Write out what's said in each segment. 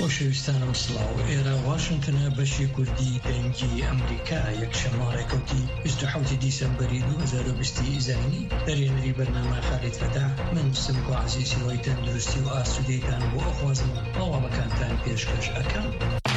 خۆشەویستانم سڵاو، ئێرە واشنگتنە بەشی کوردی دەنگی ئەمریکا یەکشەممە ڕێکەوتی 27 دیسەمبەری 2020 زەمینی دەرێنەری بەرنامە خالید فەتاح من سمکۆ عەزیزی وەی تەندروستی و ئاسوودەیتان بۆ ئەخوازم هەواڵەکانتان پێشکەش ئەکەم.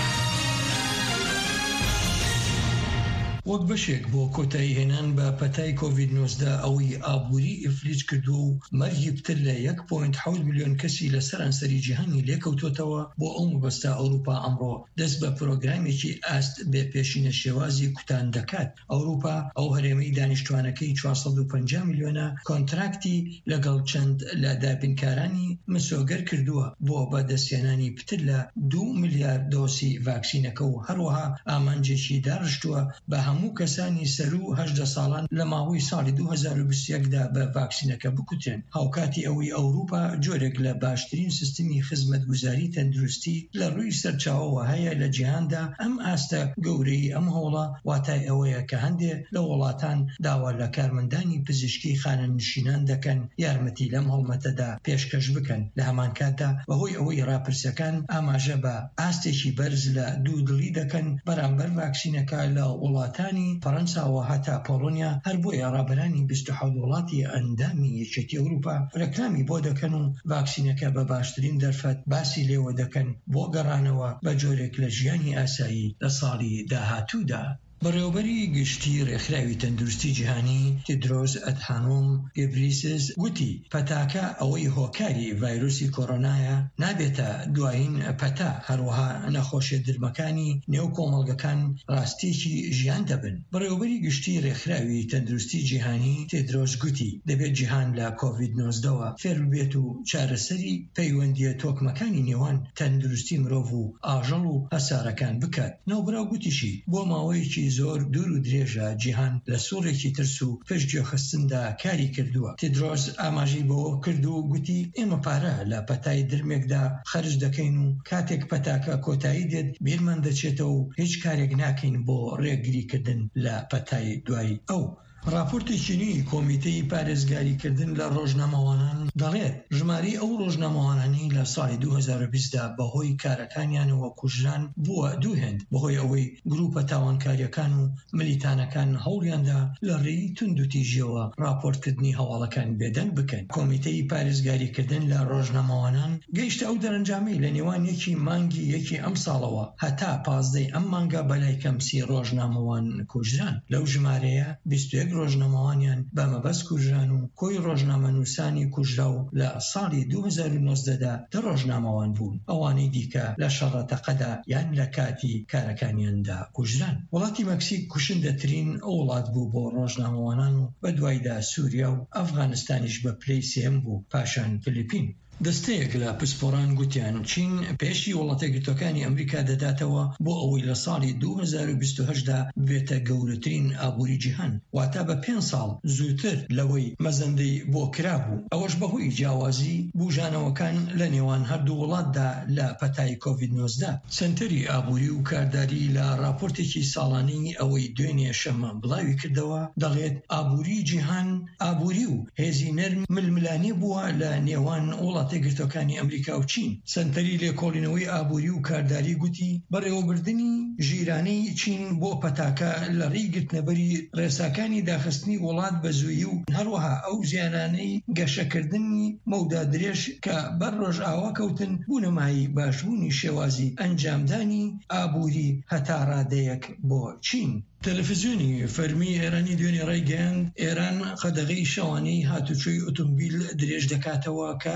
وەک بەشێک بۆ کۆتایی هێنان بە پەتای کۆڤید-19 ئەوەی ئابووری ئیفلیج کردو و مەرگی پتر لە 1.7 ملیۆن کەسی لە سەرانسەری جیهانی لێکەوتوتەوە بۆ ئەو مەبەستە ئەوروپا ئەمڕۆ دەست بە پرۆگرامێکی ئاست بێ پێشینە شێوازی کوتان دەکات. ئەوروپا ئەو هەرێمەی دانیشتوانەکەی 450 ملیۆنە کۆنتراکتی لەگەڵ چەند لە دابینکارانی مسۆگەر کردووە بۆ بەدەستهێنانی پتر لە 2 ملیارد دۆسی ڤاکسینەکە و هەروەها ئامانجێکی داڕشتووە بە هەموو کەسانی سەر و 18 ساڵان لە ماوەی ساڵی 2021دا بە ڤاکسینەکە بکوترێن. هاوکاتی ئەوەی ئەوروپا جۆرێک لە باشترین سیستمی خزمەتگوزاری تەندروستی لە ڕووی سەرچاوەوە هەیە لە جیهاندا، ئەم ئاستە گەورەی ئەم هەوڵە واتای ئەوەیە کە هەندێک لە وڵاتان داوا لە کارمەندانی پزیشکی خانەنشینان دەکەن یارمەتی لەم هەڵمەتەدا پێشکەش بکەن. لە هەمان کاتدا بەهۆی ئەوەی ڕاپرسەکان ئاماژە بە ئاستێکی بەرز لە دوودڵی دەکەن بەرامبەر ڤاکسینەکە لە وڵاتانی فەرەنساوە هەتا پۆڵۆنیا، هەر بۆیە ڕابەرانی 27 وڵاتی ئەندامی یەکێتی ئەوروپا ڕێکلامی بۆ دەکەن و ڤاکسینەکە بە باشترین دەرفەت باسی لێوە دەکەن بۆ گەڕانەوە بە جۆرێک لە ژیانی ئاسایی لە ساڵی داهاتوودا. بەڕێوەبەری گشتی ڕێکخراوی تەندروستی جیهانی تێدرۆس ئەدحانۆم گێبریسس گوتی پەتاکە ئەوەی هۆکاری ڤایرۆسی کۆڕۆنایە نابێتە دوایین پەتا، هەروەها نەخۆشیە درمەکانی نێو کۆمەڵگەکان ڕاستیەکی ژیان دەبن. بەڕێوەبەری گشتی ڕێکخراوی تەندروستی جیهانی تێدرۆس گوتی دەبێت جیهان لە کۆڤید-19ەوە فێر بێت و چارەسەری پەیوەندیە تۆکمەکانی نێوان تەندروستی مرۆڤ و ئاژەڵ و هەسارەکان بکات. ناوبراو گوتیشی بۆ ماوەیەکی زۆر دوور و درێژە جیهان لە سوڕێکی ترس و پشتگوێخستندا کاری کردووە. تێدرۆس ئاماژەی بەوە کرد و گوتی ئێمە پارە لە پەتای درمێکدا خەرج دەکەین و کاتێک پەتاکە کۆتایی دێت بیرمان دەچێتەوە و هیچ کارێک ناکەین بۆ ڕێگریکردن لە پەتای دوای ئەو. راپۆرتێکی نوێی کۆمیتەی پارێزگاریکردن لە ڕۆژنامەوانان دەڵێت ژماری ئەو ڕۆژنامەوانانی لە ساڵی 2020دا بەهۆی کارەکانیانەوە کوژران بووە 2 هێند، بەهۆی ئەوەی گروپە تاوانکاریەکان و ملیتانەکان هەوڵیاندا لە ڕێی تونند و تیژیەوە راپۆرتکردنی هەواڵەکان بێدەنگ بکەن. کۆمیتەی پارێزگاریکردن لە ڕۆژنامەوانان گەیشتە ئەو دەرەنجامەی لە نێوان مانگی یەکی ئەم ساڵەوە هەتا 15 ئەم مانگە بەلای کەمسی ڕۆژنامەوان کوژران. لەو ژمارەیە 21 ڕۆژنامەوانیان بە مەبەست کوژران و کۆی ڕۆژنامەنووسانی کوژرا و لە ساڵی 2019دا 10 ڕۆژنامەوان بوون. ئەوانەی دیکە لە شەڕەتەقەدا یان لە کاتی کارەکانیاندا کوژران. وڵاتی مەکسیک کوشندەترین وڵات بوو بۆ ڕۆژنامەوانان و بە دوایدا سووریا و ئەفغانستانیش بە پلەی سێم بوو، پاشان فلیپین. دەستەیەک لە پسپۆران گوتیان چین پێشی وڵاتە گرتوەکانی ئەمریکا دەداتەوە بۆ ئەوەی لە ساڵی 2028دا بێتە گەورەترین ئابووری جیهان، واتە بە 5 ساڵ زووتر لەوەی مەزەندەی بۆ کرابوو. ئەوەش بەهۆی جیاوازی بوژانەوەکان لە نێوان هەردوو وڵاتدا لە پەتای کۆڤید-19. سنتەری ئابووری و کارداری لە راپۆرتێکی ساڵانەی ئەوەی دوێنێ شەمە بڵاوی کردەوە دەڵێت ئابووری جیهان ئابووری و هێزی نەرم ململانێ بووە لە نێوان وڵات گرتوەکانی ئەمریکا و چین. سنتەری لێکۆڵینەوەی ئابووری و کارداری گوتی بەڕێوەبردننی ژیرانەی چین بۆ پەتاکە لە ڕێی گرتنەبەری ڕێساکانی داخستنی وڵات بە زوویی و هەروەها ئەو زیانانەی گەشەکردنی مەودا درێژ کە بەر ڕۆژئاوا کەوتن بوونەمایی باشبوونی شێوازی ئەنجامدانی ئابووری هەتا ڕادەیەک بۆ چین. تەلەڤیزیۆنی فەرمی ئێرانی دوێنێ ڕایگەیاند ئێران قەدەغەی شەوانەی هاتوچۆی ئۆتۆمبیل درێژ دەکاتەوە کە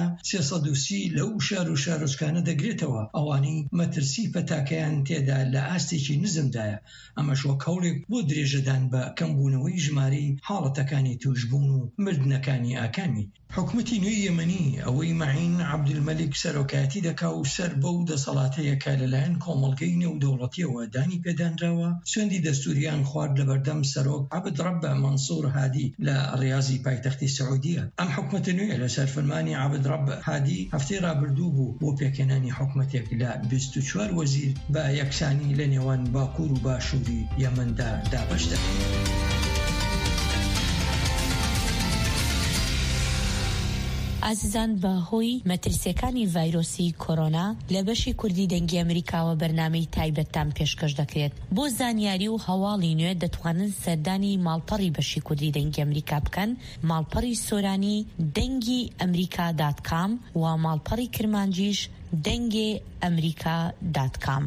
330 لەو شار و شارۆچکانە دەگرێتەوە. ئەوانەی مەترسی پەتاکەیان تێدا لە ئاستێکی نزمدایە. ئەمەش وەک هەوڵێک بۆ درێژەدان بە کەمبوونەوەی ژمارەی حاڵەتەکانی توشبوون و مردنەکانی ئاکامی. حکومەتی نوێی یەمەنی ئەوەی مەعین عەبدولمەلیک سەرۆکایەتی دەکا و سەر بەو دەسەڵاتەیە کە لەلایەن کۆمەڵگەی نێودەوڵەتیەوە دانی پێدانراوە سوێندی دەستوریان خوارد لە بەردەم سەرۆک عەبدڕەب مەنسوور هادی لە ڕیاضی پایتەختی سعودیە. ئەم حکومەتە نوێ لە سەرفەرمانی عەبدڕەب هادی هەفتەی ڕابردوو بوو بۆ پێکهێنانی حکومەتێک لە 24 وەزیر بە یەکسانی لە نێوان باکوور و باشووری یەمەندا دابەش دەکرێت. ئازیزان بەهۆی مەترسیەکانی ڤایرۆسی کۆرۆنا لە بەشی کوردی دەنگی ئەمریکاوە بەرنامەی تایبەتتان پێشکەش دەکرێت. بۆ زانیاری و هەواڵی نوێ دەتوانن سەردانی ماڵپەڕی بەشی کوردی دەنگی ئەمریکا بکەن، ماڵپەڕی سۆرانی دەنگی ئەمریکا.com و ماڵپەڕی کرمانجیش دەنگی ئەمریکا.com.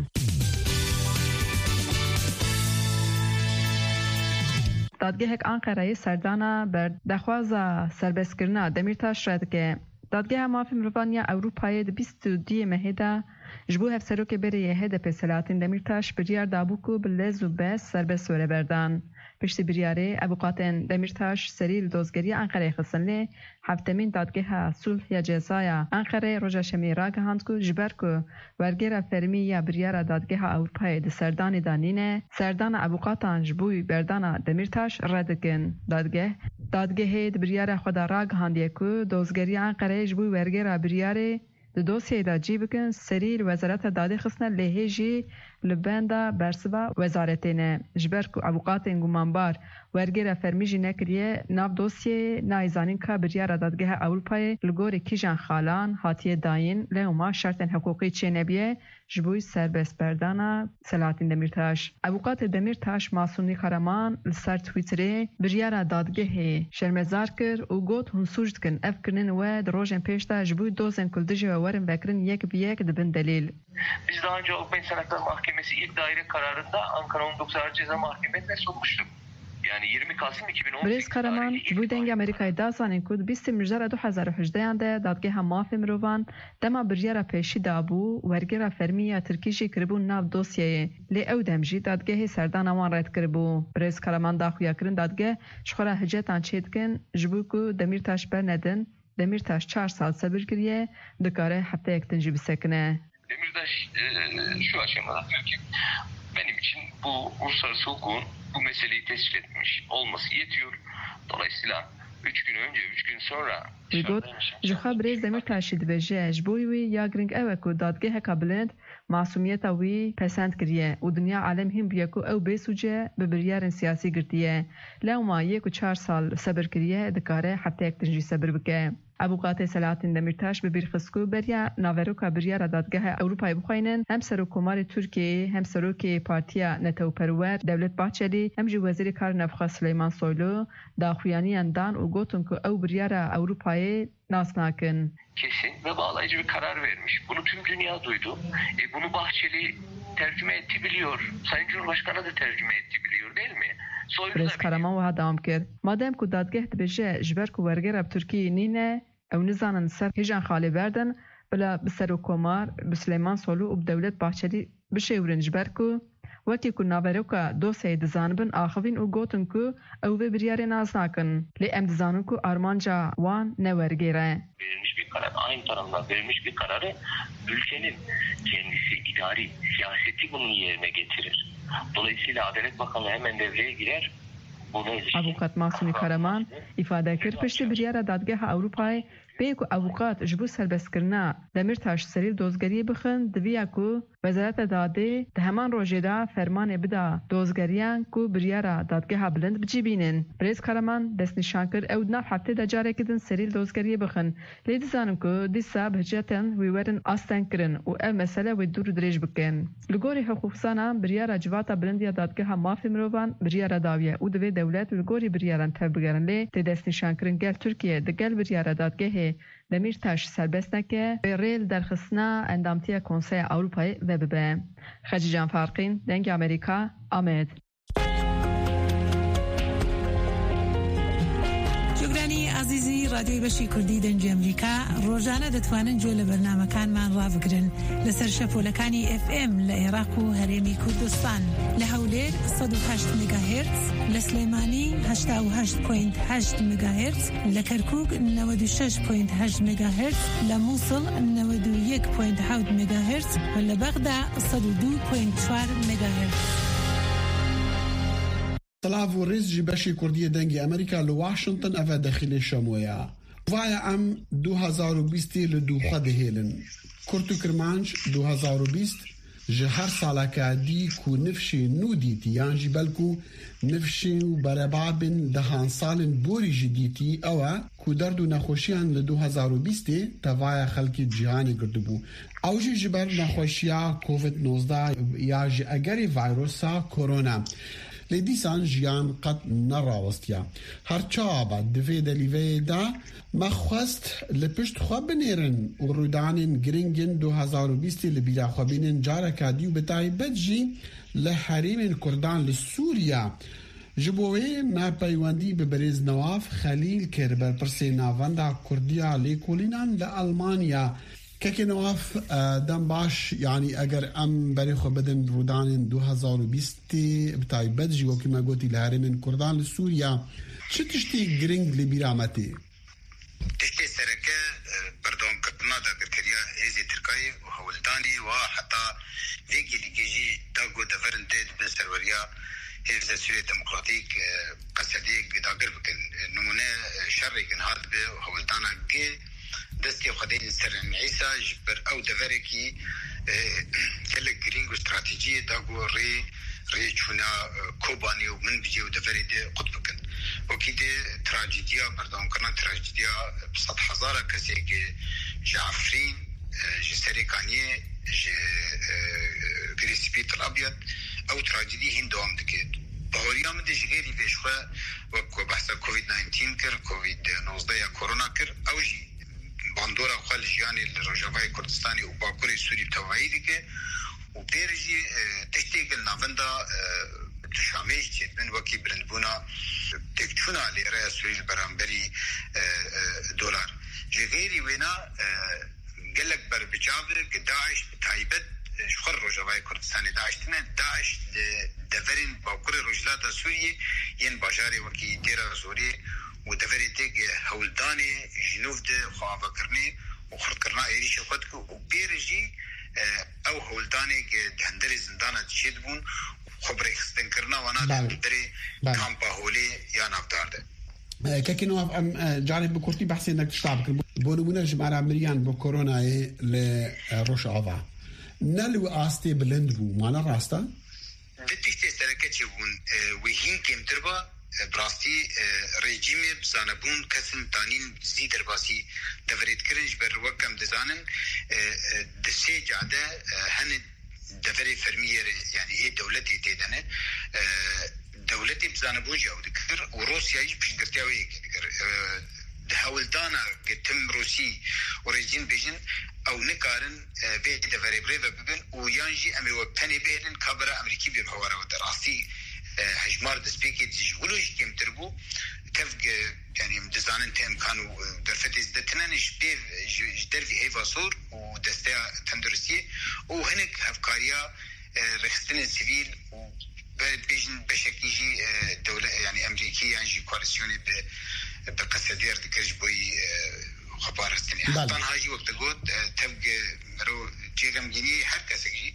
دادگەهێک ئەنقەرەی سەردانە بەردەخوازە سەربەستکردنا دەمیرتاش ڕێدەکە. دادگەها مافی مرۆڤانیا ئەوروپایە 22 مەهێدا ji bo hevserokê berê HDP Selahattin Demirtaş biryar dabû ku bi lez û bes serbest were berdan. Piştî biryarê evokatên Demirtaş serî li dozgeriya Enqereyê xistin lê heftemîn dadgeha sulh ya cezaya Enqereyê roja şemê ragihand ku ji ber ku wergêra fermî ya biryara dadgeha Ewropayê di serdanê da nîne, serdana evokatan ji bo berdana Demirtaş red dikin. Dadgehê di biryara xwe da ragihandiye ku dozgeriya Enqereyê ji bo wergêra biryarê di dosyayê da cî bikin serî li Wezareta Dadê xistine lêhê jî li benda bersiva wezaretê ne. Ji ber ku evokatên gumanbar wergêra fermî jî nekiriye, nav dosyayê nayêzanîn ka biryara Dadgeha Ewropayê li gorî kîjan xalan hatiye dayîn lê hûma şertên hukûqî çê nebiye ji bo serbest berdana Selahattin Demirtaş. Evokatê Demirtaş Masûmî Karaman li ser Twitterê biryara dadgehê şermezar kir û got hûn sûc dikin ev kirinên we di rojên pêş de ji bo dozên ku dijî ve werin vekirin yek bi yek dibin delîl. Biz daha önce Avrupa İnsan Hakları Mahkemesi ilk daire kararında Ankara 19 Ağır Ceza Mahkemesi'ne sunmuştuk. Yani 20 Kasım 2018 Brez Karaman bu denge Amerika'yı da zanın kud 20 Mijara 2018 de dadgeha mafê mirovan dema biryara pêşî dabû wergera fermiya Tirkî jî kiribû nav dosyayê lê ew dem jî dadgehê serdana wan red kiribû. Brez Karaman daxuya kirin dadgeh ji xwe re hicetan çê dikin ji bo ku Demirtaş bernedin. Demirtaş 4 sal sebir kiriye dikare hefteyek din jî bisekine. Demirtaş şu aşamada diyor ki benim için bu uluslararası hukukun bu meseleyi tescil etmiş olması yetiyor. Dolayısıyla 3 gün önce 3 gün sonra Got ji xwe Brez Demirtaşî dibêje ji bo wî ya giring ew e ku dadgeheka bilind masûmiyeta wî pesend kiriye û dinya alem hîn bûye ku ew bêsûce bi biryarên siyasî girtiye. Lewma yek û 4 sal sebir kiriye dikare hefteyek din jî sebir bike. Evokatê Selahattin Demirtaş bi bîrxist ku beriya naveroka biryara dadgeha Ewropayê bixwînin hem Serokkomarê Tirkiyeyê hem Serokê Partiya Netewperwer Devlet Bahçeli hem jî Wezîrê Karê Navxwe Sileyman Soylu daxuyaniyan dan û gotin ku ew biryara Ewropayê nas nakin. Kesin ve bağlayıcı bir karar vermiş. Bunu tüm dünya duydu. Bunu Bahçeli tercüme etti biliyor. Sayın Cumhurbaşkanı da tercüme etti biliyor değil mi? Brez Karaman wiha dawam kir. Madem ku dadgeh dibêje ji ber ku wergera bi Tirkiyeyê nîne ew nizanin ser hêjan xalê berdin bila bi Serokkomar bi Sileyman Soylu û bi Devlet Bahçeli bişêwirin ji ber ku wekî ku naveroka dosyayê dizanibin axivîn û gotin ku ew vê biryarê nas nakin. Lê em dizanin ku armanca wan ne wergêre. Verilmiş bir karar, aynı tarafından verilmiş bir kararı ülkenin kendisi idari siyaseti bunun yerine getirir. Dolayısıyla Adalet Bakanlığı hemen devreye girer. Avukat Masûmî Karaman ifade kir piştî biryara dadgeha Ewropayê bê ku avukat ji bo serbestkirina Demirtaş serî dozgeriyê bixin diviya ku Wezareta Dadê di heman rojê de fermanê bida dozgeriyan ku biryara dadgeha bilind bicîbînin. Brez Karaman destnîşan kir ew nav heftê de carekî din serî dozgeriyê bixin. Lê dizanin ku dîsa bi hicetên wî werin asten kirin û ev mesele wê dûr dirêj bikin. Li gorî hiqûqsanan biryara civata bilindiya dadgeha mafê mirovan biryara dawiye û divê dewlet li gorî biryaran tev bigerin lê tê destnîşankirin gel Tirkiye di gel biryara dadgehê Demirtaş serbest neke ve rêl derxistina endamtiya Konseya Ewropayê ve bibe. Xecican Farqîn, Dengê Amerika, Amed. جوگرانی عزیزی رادیوی بەشی کوردی دەنگی ئەمریکا ڕۆژانە دەتوانن گوێ لە بەرنامەکانمان ڕابگرن لەسەر شەپۆلەکانی FM لە عێراق و هەرێمی کوردستان لە هەولێر 108 مگاهرتز لە سلێمانی 88.8 مگاهرتز لە کەرکووک 96.8 مگاهرتز لە مووسڵ 91.7 مگاهرتز و لە بەغدا 102.4 مگاهرتز. طلاب و ریز جی بشی کردی دنگی امریکا لواشنطن اوه داخل شمویا وای ام 2020 لدو خود هیلن کرتو کرمانج 2020 جهر سالك دي كو نفشي نوديتي يعني جبالكو نفشي وبربابن دهان سالن بوري جديتي أو كو دردو نخوشيان ل 2020 توايا خلقي جهاني قردبو أو جي جبال نخوشيا كوفيد 19 يا جي أجري فيروسا كورونا لديسان جيان قد نراوستيا هرچابا دفيدا لفيدا ما خواست لپشت خواب بنیرن و رودانین گرینگن 2020 لبیلا خوابینن جارا کادیو بتای بدجی لحریم کردان لسوریا جبوه نا پیواندی ببریز نواف خلیل کربر پرسی ناوندا کردیا لیکولینان لألمانیا كاكي نواف دم باش يعني اگر ام بريخو بدن رودان 2020 بتاعي بدجي وكما قلتي لهاري من كردان لسوريا شو تشتي جرينج لبيرامتي؟ تشتي سركة بردون كتنا دا كركريا هزي تركاي وحولداني وحتى فيكي لكيجي داقو دفرن تيد بن سروريا هزي سوريا ديمقراطيك قصديك داقر بكن نمونه شري كن هاد بي وحولدانا جي دستي خدين سرن عيسى جبر او دفركي كلا جرينج استراتيجية داقو ري چونا كوباني ومن بيجي ودفريدي قطبكن وكيدي تراجيديا بردون كنا تراجيديا بسط حزارة كسي جعفرين جي سريكانيه جي كريسبيت الابيض او تراجيدي هين دوام دكي بهوريا من دي جغيري بيشخوا وكو بحثا كوفيد 19 كر كوفيد 19 كورونا كر او جي باندورا خال جياني الرجاوي كردستاني وباكوري سوري بتوعيدي كي وبيرجي تشتيقل نافندا تشاميش تيد من وكي برندبونا تكتشونا لرأي سوري البرامبري دولار جغيري وينا قلق بربجابر داعش بتايبت شخر رجاوي كردستاني داعش تنا داعش دفرين باكوري رجلاتا سوري ين باجاري وكي ديرا زوري ودفري تيك هولداني جنوب ده خواه کرنی و خرد کرنا ایریش خود که و بیرجی او هولداني دهندري زندانه تشيد بون خبري خستن کرنا وانا دهندري كامبا هولي يا نافدار ده كاكينو ام جانب بكورتي بحثي انك تشتعب بونمونه جماعه امريكان بكورونا لروش افا نلو استي بلندبو مانا راستا دتيشتي سركتي بون وهين كيم تربا براستي ريجيمي بزانبون كسن تانين زي درباسي دفريد كرنج بر وكم دزانن دسي جاده هن دفري فرمية يعني ايه دولتي تيدنه دولتي بزانبون جاو دكر وروسيا يجي بشكرتياوي دكر دهولدانا تم روسي وريجين بيجن او نكارن بيت دفري بريفا ببن ويانجي امي وبني بيهن كابرا امريكي بيبهورا ودراسي هجمار دسبيكي تجولوش كيم تربو كيف يعني مدزانن تيم كانوا درفتي زدتننش بيف جدرفي هيفا صور ودستيا تندرسية وهنك هفكاريا رخصتن السيفيل وبيجن بشكيجي دولة يعني أمريكية يعني جي كواليسيوني بقصدير دكرج بوي خبار هستني حتى هاجي وقت قد تبقى مرو جيغم جيني هر كسكجي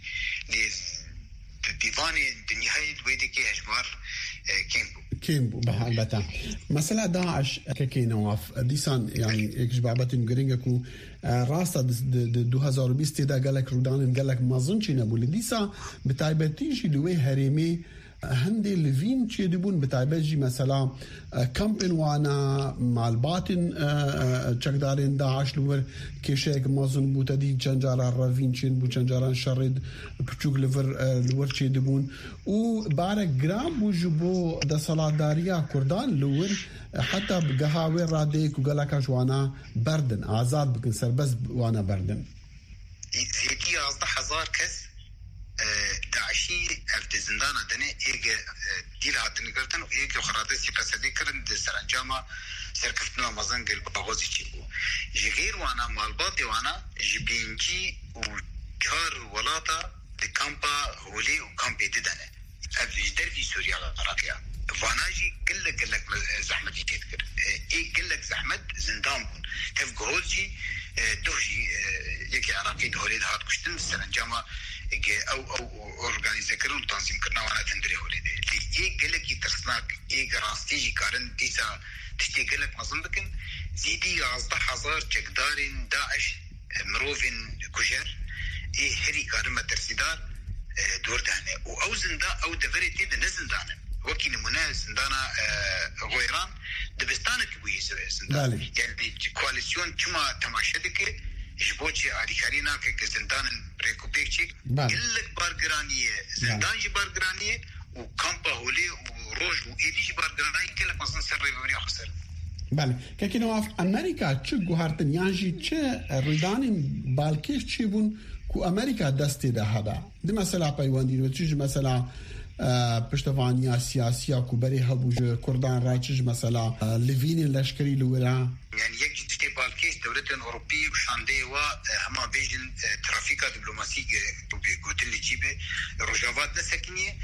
ديواني النهاية ويدي كي هجمار كيمبو بحالبتا مثلا داعش كي نواف ديسان يعني اكجبابتن غرينغكو راستا 2020 دا قالك رودان قالك ما ظنش نبو ديسا بتايبتيجي لوي هريمي هندي لفين تشي دبون بتايبجي مثلا كامبن وانا مع الباطن تشكدارين داعش لور كيشيك مازن بوتدي جنجارا رافين تشين بو جنجاران شرد بتشوك لور لور تشي دبون وبارك جرام بوجبو دا صلاة داريا كردان لور حتى بقهاوي راديك وقالك وانا بردن آزاد بكن سربس وانا بردن زيكي أصدح هزار كس داعشی افت زندان دنه ایگ دیل هاتن گرتن و ایگ خراده سیقصدی کرن ده سرانجاما سرکفتنو مزن گل باغوزی چی بو جغیر وانا مالباتی وانا جبینجی و چار ولاتا ده کامپا هولی و کامپی ددنه افت جدر في سوريا عراقيا وانا جي قلك زحمتي تذكر ايه قلك زحمت زندان بون تفق هولجي دوجي يكي عراقي دهولي دهات كشتن سرانجاما او اورغانيزه کرن تنظیم کرنا وانا تندري هولي دي ايه قلك يترسناك ايه راستيجي كارن ديسا تشتي قلك مظن بكن زيدي 11000 چكدارين داعش مروفين كجر ايه هري كارن مترسيدار دور دهنه او زنده او دفرتي ده نزندانه وكي نمونه زندانا غيران دبستانك بوي زندان يعني كواليسيون كما تماشدك جبوتشي اريكارينا كزندان ريكوبيكشي كلك بارغرانيه زندان جي بارغرانيه وكامبا هولي وروج وايدي جي بارغرانيه كلك مثلا سر ريفري خسر بله که نواف امریکا چه گوهرتن یانجی چه ریدانی بالکش چی بون کو امریکا دستی ده هدا ده مثلا پیوندی و چیز مثلا پشتوانیا سیاسی کو بری هبوج کردان راچج مثلا لوین لشکری لورا يعني يجي تشتي بالكيس دولة أوروبية وشاندي وهما بيجن ترافيكا دبلوماسية بيقول لي جيبه رجافات نسكنية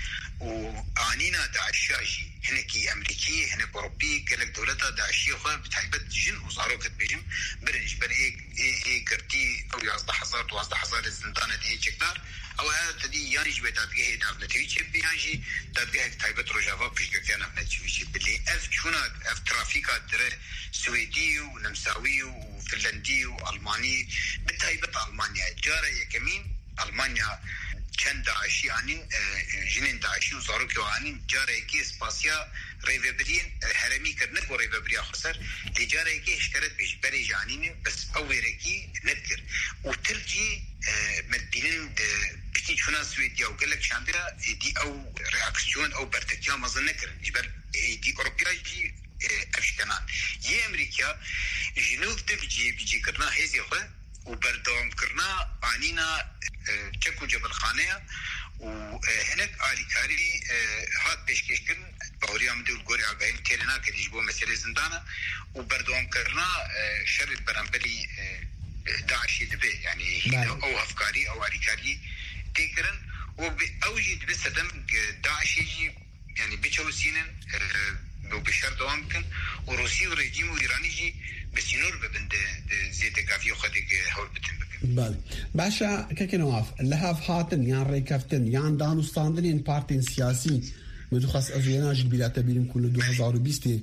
وعنينا داعشاجي هناكي أمريكية هناك أوروبية قالك دولتها داعشية خا بتحيبت جن وصاروك بيجم برنج بر إيه كرتي أو يصدح حصار وصدح حصار الزندانة دي شكدار أو هذا تدي يعني جبت أبيه دافلة تيجي بيجي تبيه تحيبت رجافات بيش كتير نفنا تيجي باللي أف شونا أف ترافيكا در سويدي ونمساوي وفنلندي والماني بتايبه المانيا جاره يكمين المانيا كان داعشي يعني جنين داعشي وصاروكي وانين جاره كي سباسيا ريفبرين هرمي كرنك وريفبريا خسر لجاره كي اشكرت بيجبري جانين بس اوريكي نذكر وترجي مدينين بتي شونا سويديا وقال شاندرا دي او رياكسيون او برتكيا ما ظنكر جبر دي اوروبيا جي افشكنان يي امريكا جنوب بيجي كرنا هيزي خو وبردوم كرنا عنينا تشكو جبل خانه وهناك اليكاري هات بيشكش كن بوريام دول غوريا غاين تيرنا كديجبو مساله زندانه وبردوم كرنا شر برامبلي داعش دبي يعني او افكاري او اليكاري تيكرن واوجد بسدم داعش يعني بيتشوسينن وبشر دوام كن وروسي ورجيم وإيراني جي بسينور ببند زيت كافيو خديك هول بتنبك. بله. باشا كنواف لهاف هاتن يان ريكافتن يان دانوستاندنين بارتين سياسي مدخص أزويناج البلاد بيرم كل 2020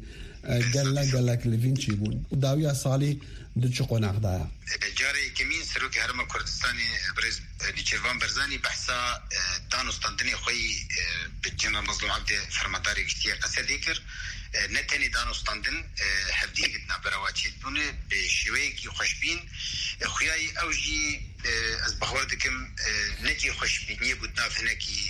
قال لك لفينشي بون وداوية صالي دتشقون أخدايا. جاري كمين سروك هرم كردستاني برز ليشيفان برزاني بحثا دانوستاندني خوي بالجنة مظلوم عبد فرمداري كتير قصة ذكر نتني دانوستاندن هفديقتنا براواتي بونه بشويكي خوشبين خوياي أوجي از بخوردكم نجي خوشبينية بدنا في هناكي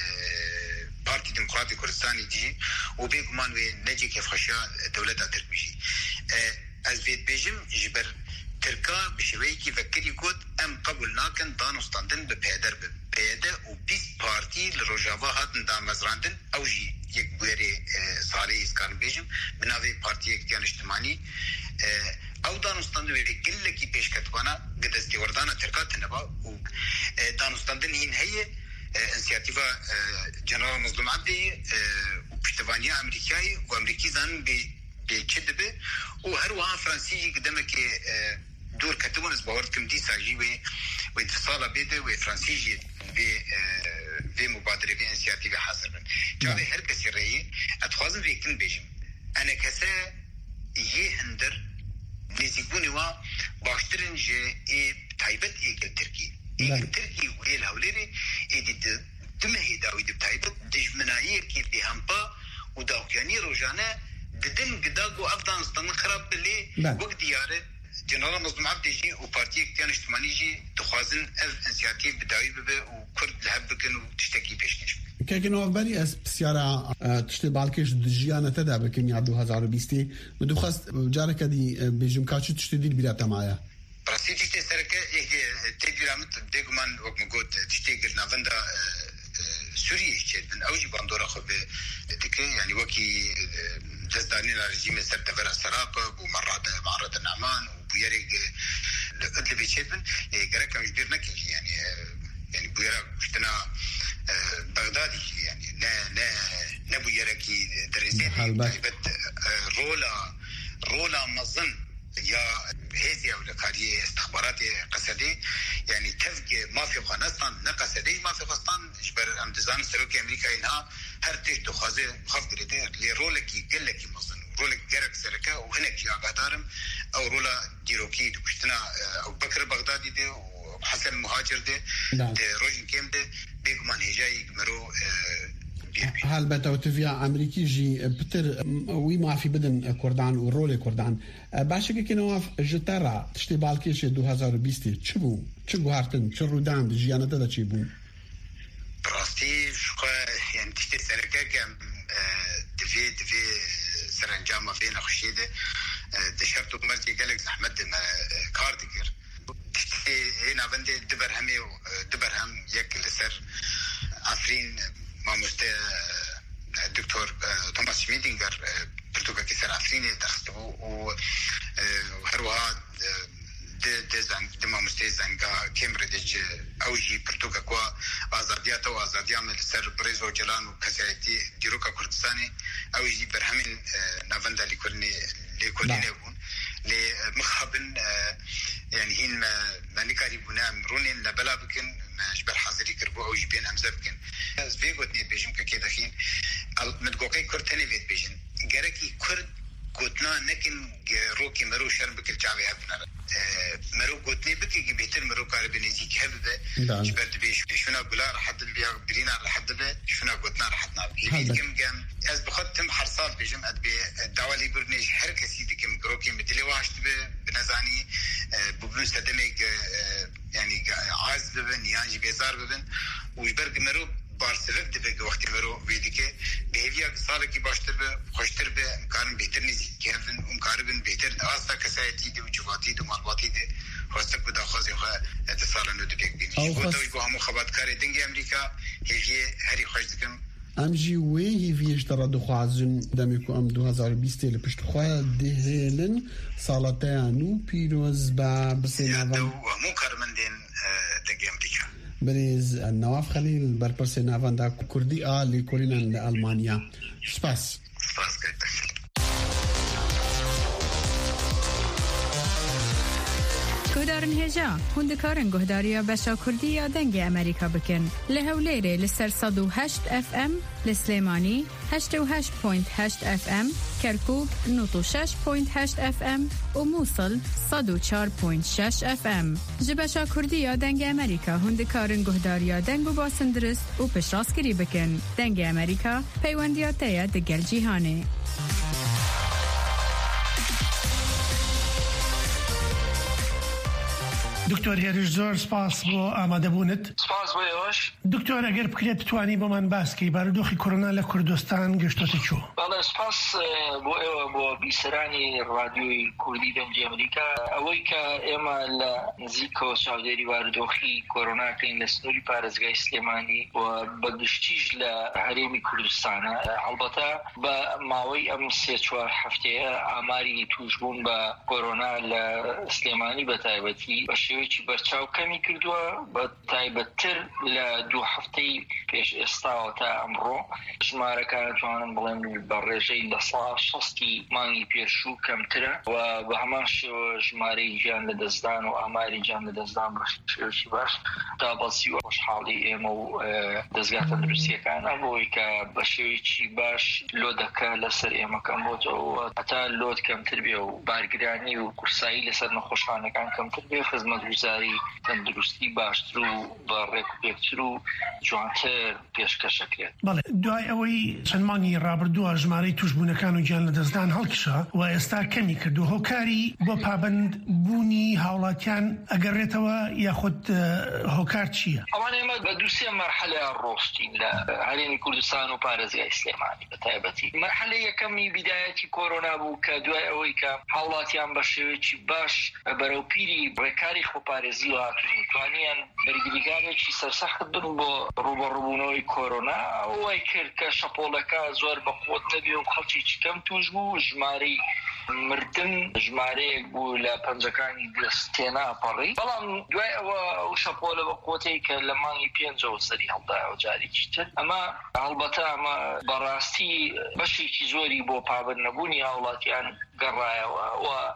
بارتي ديمقراطي كردستاني دي وبيقمان ونجي كيف خشا دولة تركمشي از فيت بيجم جبر تركا بشويكي فكري كود ام قبلنا كان دانوستاندن ببهدر ببهده وبيس بارتي لروجافا هاتن دان مزراندن اوجي يك بويري صالي اسكان بيجم بناوي بارتي اكتيان اجتماعي او دانوستاندن ويقل لكي بيش كتوانا قد استوردانا تركات نبا دانوستاندن هين هي انسياتيفا جنرال مظلوم عبدي وبشتفانيا امريكاي وامريكي زان بكذبه وهروها فرنسي قدامك دور كتبون اسبوعكم دي ساجي واتصال بيده وفرنسي في مبادره في انسياتيفا حاصل جاري هر كسي ري اتخازن فيكن بيجم انا كسا يهندر نزيقوني وا باشترن جي تايبت تركي تركي ويل هوليري دي دمه داوي دي تايبت دجمنايه كي بهمبا وداوكياني روجانا بدن قداغو افغانستان خراب باللي وقت دياره جنرال مظلوم عبد يجي وبارتي كان اجتماعي يجي تخازن انسياتيف بداوي ببه وكرد لهبكن وتشتكي بيشكش كاكنو بالي اس بسياره تشتي بالكش دجيانه تدا بكن يا 2020 بدو خاص جارك دي بجمكاتش تشتي دي البلاد معايا براسيتي تسرك تديرامت دغمان وقمقود تشتي قلنا فندا سوريا من اوجي باندورا خو ديك يعني وكي جزداني رجيم سرتفر السراقه ومرات النعمان وبيرق اللي بيشبن يقرك يديرنا يعني بيرق اشتنا بغدادي يعني لا بيرقي درزي رولا مظن يا هذه أولكارية استخبارات قصدي يعني تفق ما في أفغانستان نقصدي ما في أفغانستان إجبار أمدزان سلوك أمريكا إنها هر تيج تخازي خف قريدة لرولكي قلكي مصن رولك جرك سركة وهناك يا قدارم او رولا ديروكي دكشتنا او بكر بغدادي دي وحسن مهاجر دي روجن كيم دي بيجمان هجاي مرو حال بتوتفيا أمريكي جي بتر وي ما في بدن كردان ورول كردان باشكي كنواف جترا تشتي بالكيش 2020 تشبو هارتن تشرودان جيانا تدا تشيبون براستي شقا يعني تشتي سركا كم دفي سرنجام فينا خشيده دشرتو مرتي قالك احمد كارديكر تشتي هنا بندي دبرهم يك لسر عفرين ما مست الدكتور توماس شميدينغر برتوكا كسر عفريني دخلته وهروها دزان دما مستيزانغا كامبريدج اوجي برتوكا كوا ازادياتا وازاديا من سر بريزو جلان وكسايتي ديروكا كردستاني اوجي برهمن نافندا لكورني يكون لمخابن يعني هين ما نكاري بنا مرونين لبلا بكن جبل حاضري كربو او جبين امزه بكن از فيغوتني بيجم كده خين مدقوقي كرتني بيت بيجن جركي كرد قوتنا نكن روكي مرو شرم بكل جاوي هبنا مرو قوتني بكي بيتر مرو كاربينيزي كهبه جبل بيش شونا بلا لحد بيا برينا لحد به شونا قوتنا لحدنا يمكن جام از بخدتم حرصات بيجم اد الدوالي برنيش حركه ديكم روكي مدلي واش بنزاني ببن سدمك يعني عاز ببن يعني بيزار ببن ويبرق مرو بارسلف دبك وقت مرو بيدك بهيفيا صاركي باشتر به خوشتر به امكان بهتر نزي كيفن امكان بهتر اسا كسايتي دي وجواتي دي مالباتي دي هستك بدا خازي خا اتصال انه دبك بيني وتوي بو هم خبات كاري دنگي امريكا هي هري خوش دكم امجي وي في اشترى دخوازن دمكو ام 2020 لبشت خوا دهلن صالتانو بيروز با بسينافان مو كارمندين دنگي امريكا بريز النواف خليل برسينافان دا كردي لكورينا لألمانيا سباس گهدارن هجا هندکارن گهداریا بشا کردی یا دنگ امریکا بکن لهولیره لسر 108 اف ام لسلیمانی 88.8 اف ام کرکوک 96.8 اف ام و موصل 104.6 اف ام جبشا کردی یا دنگ امریکا هندکارن گهداریا دنگ و باسندرست و پشراسکری بکن دنگ امریکا پیوندیاتیا دگل جیهانه دکتۆر هێرش زۆر سپاس بۆ ئامادەبوونت. سپاس بۆ ئێوەش. دکتۆر ئەگەر بکرێت بتوانی بۆمان باسکەی بارودۆخی کۆرۆنا لە کوردستان گەشتۆتە چۆ؟ بەڵێ سپاس بۆ ئێوە بۆ بیسەرانی ڕادیۆی کوردی دەنگی ئەمریکا ئەوەی کە ئێمە لە نزیکەوە چاودێری بارودۆخی کۆرۆناکەین لە سنووری پارێزگای سلێمانی و بەگشتیش لە هەرێمی کوردستانە هەڵبەتە بە ماوەی ئەم 3-4 هەفتەیە ئاماری توشبوون بە کۆرۆنا لە سلێمانی بەتایبەتی شێوەیەکی بەرچاو کەمی کردووە بە تایبەتتر لە 2 هەفتەی پێش ئێستاوە تا ئەمڕۆ ژمارەکان توانن بڵێن بە ڕێژەی لە 60 مانگی پێشوو کەمترە و بە هەمان شێوە ژمارەی گیان لە دەستدان و ئاماری گیان لە دەستدان بە شێوەیەکی باش تا بەسی و خۆشحاڵی ئێمە و دەستگا تەندروستیەکانە بۆی کە بە شێوەیەکی باش لۆدەکە لەسەر ئێمەکەم بۆتەوە هەتا لۆد کەمتر بێ و بارگرانی و کورسایی لەسەر نەخۆشخانەکان کەمتر بێ خزمەتگوزاری تەندروستی باشتر و بە ڕێکوپێکتر و جوانتر پێشکەشەکرێت. بەڵێ دوای ئەوەی چەند مانگی ڕابردووە ژمارەی توشبوونەکان و گیان لە دەستدان هەڵکشا و ئێستا کەمی کردو هۆکاری بۆ پابند بوونی هاوڵاتیان ئەگەڕێتەوە یاخود هۆکار چییە؟ ئەوان ئێمە بە 2 مەرحەلە ڕۆستین لە هەرێمی کوردستان و پارێزگای سلێمانی بەتایبەتی. مەرحەلە یەکەمی بیدایەتی کۆرۆنا بوو کە دوای ئەوەی کە هاوڵاتیان بە شێوەیەکی باش بەرەوپیری ڕێکاری خۆپارێزی و هاتوون توانیان بەرگریگارێکی سەرسەخت بن بۆ ڕوبەڕووبوونەوەی کۆرۆنا ئەوەی کرد کە شەپۆڵەکە زۆر بەقوت نەبێ و خەڵکیی کەم توش بوو ژمارەی مردن ژمارەیەک بوو لە پەنجەکانی دەست تێناپەڕی بەڵام دوای ئەوە ئەو شەپۆلە بە قوتەی کە لە مانگی 5 سەری هەڵدایەوە جارێکی تر ئەمە هەڵبەتە ئەمە بەڕاستی بەشێکی زۆری بۆ پابند نەبوونی هاوڵاتیان گەڕایەوە و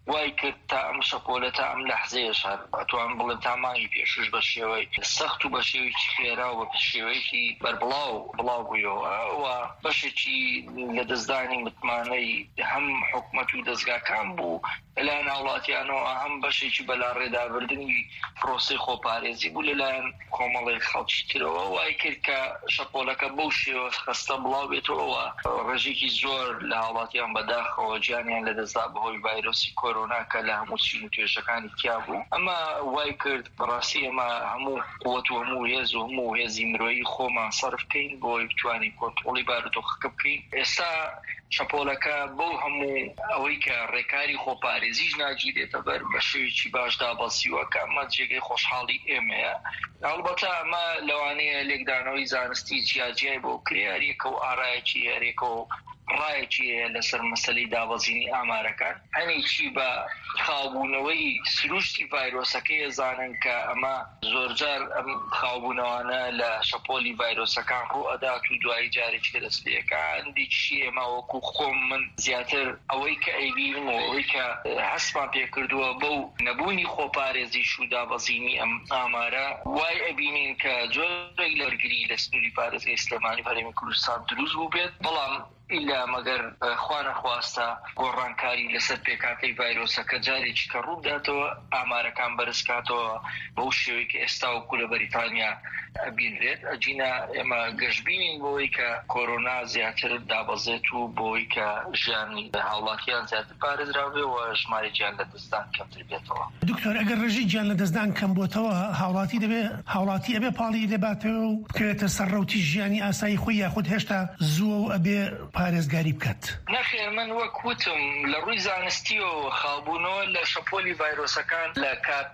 وای کرد تا ئەم شەپۆلە تا ئەم لەحزەیەش ئەتوان بڵێن تا مانگی پێشوش بە شێوەی سەخت و بە شێوەیەکی خێرا و بە شێوەیەکی بەربڵاو بوویەوە و بەشێکی لە دەستدانی متمانەی هەم حکومەت و دەستگاکان بوو لەلایەن هاوڵاتیانەوە، هەم بەشێکی بەلا ڕێدابردنی پرۆسەی خۆپارێزی بوو لەلایەن کۆمەڵی خەڵکی ترەوە. وای کرد کە شەپۆلەکە بەو شێوە خستە بڵاو بێتەوە ڕێژێکی زۆر لە هاوڵاتیان بەداخەوە گیانیان لەدەستدا بەهۆی ڤایرۆسی کۆرۆنا کە لە هەموو چین و توێژەکانی تیا بوو. ئەمە وای کرد بەڕاستی ئەمە هەموو قووەت و هەموو هێز و هەموو هێزی مرۆیی خۆمان سەرف بکەین بۆی بتوانین کۆنتڕۆڵی بارودۆخەکە بکەین. ئێستا شەپۆلەکە بەو هەموو ئەوەی کە ڕێکاری خۆپارێزیش ناگیرێتە بەر بە شێوێکی باشدا بەسیوە کە ئەمە جێگەی خۆشحاڵی ئێمەیە. ئەڵبەتە ئەمە لەوانەیە لێکدانەوەی زانستی جیاجیای بۆ کرێریەکە و ئارایەکی هەرێکە و ڕایەکی لەسەر مەسەلەی دابەزینی ئامارەکان هەنێکی بە خاوبوونەوەی سروشتی ڤایرۆسەکەی زانن کە ئەمە زۆرجار ئەم خاوبوونەوانە لە شەپۆلی ڤایرۆسەکان ڕوو ئەدات و دوای جارێکی دەستپێکە هەندێکیشی ئێمە وەکو خۆم من زیاتر ئەوەی کە ئەیبین و ئەوەی کە هەستمان پێکردووە بەو نەبوونی خۆپارێزیش و دابەزینی ئەم ئامارە وای ئەبینین کە جۆرێک لەرگری لە سنووری پارێزگای سلێمانی هەرێمی کوردستان دروست بوو بێت، بەڵام ئیلا مەگەر خوا نەخواستە گۆڕانکاری لەسەر پێکاتەی ڤایرۆسەکە جارێکی کە ڕووداتەوە ئامارەکان بەرزکاتەوە بەو شێوەی کە ئێستا وەکو لە بەریتانیا ئەبینرێت. ئەجینە ئێمە گەشتبینین بۆی کە کۆرۆنا زیاتر دابەزێت و بۆی کە ژیانی هاوڵاتیان زیاتر پارێزراوێ و ژمارە گیان لە دەستدان کەمتر بێتەوە. دکتۆر ئەگەر ڕێژی گیان لە دەستدان کەم بۆتەوە هاوڵاتی ئەبێ پاڵی دەباتەوە و بکرێتە سەرڕەوتی ژیانی ئاسایی خۆی یاخود هێشتا زووە و ئەبێ پارێزگاری بکات. نەخێر من وەک وتم لە ڕووی زانستی و خاوبوونەوە لە شەپۆلی ڤایرۆسەکان لە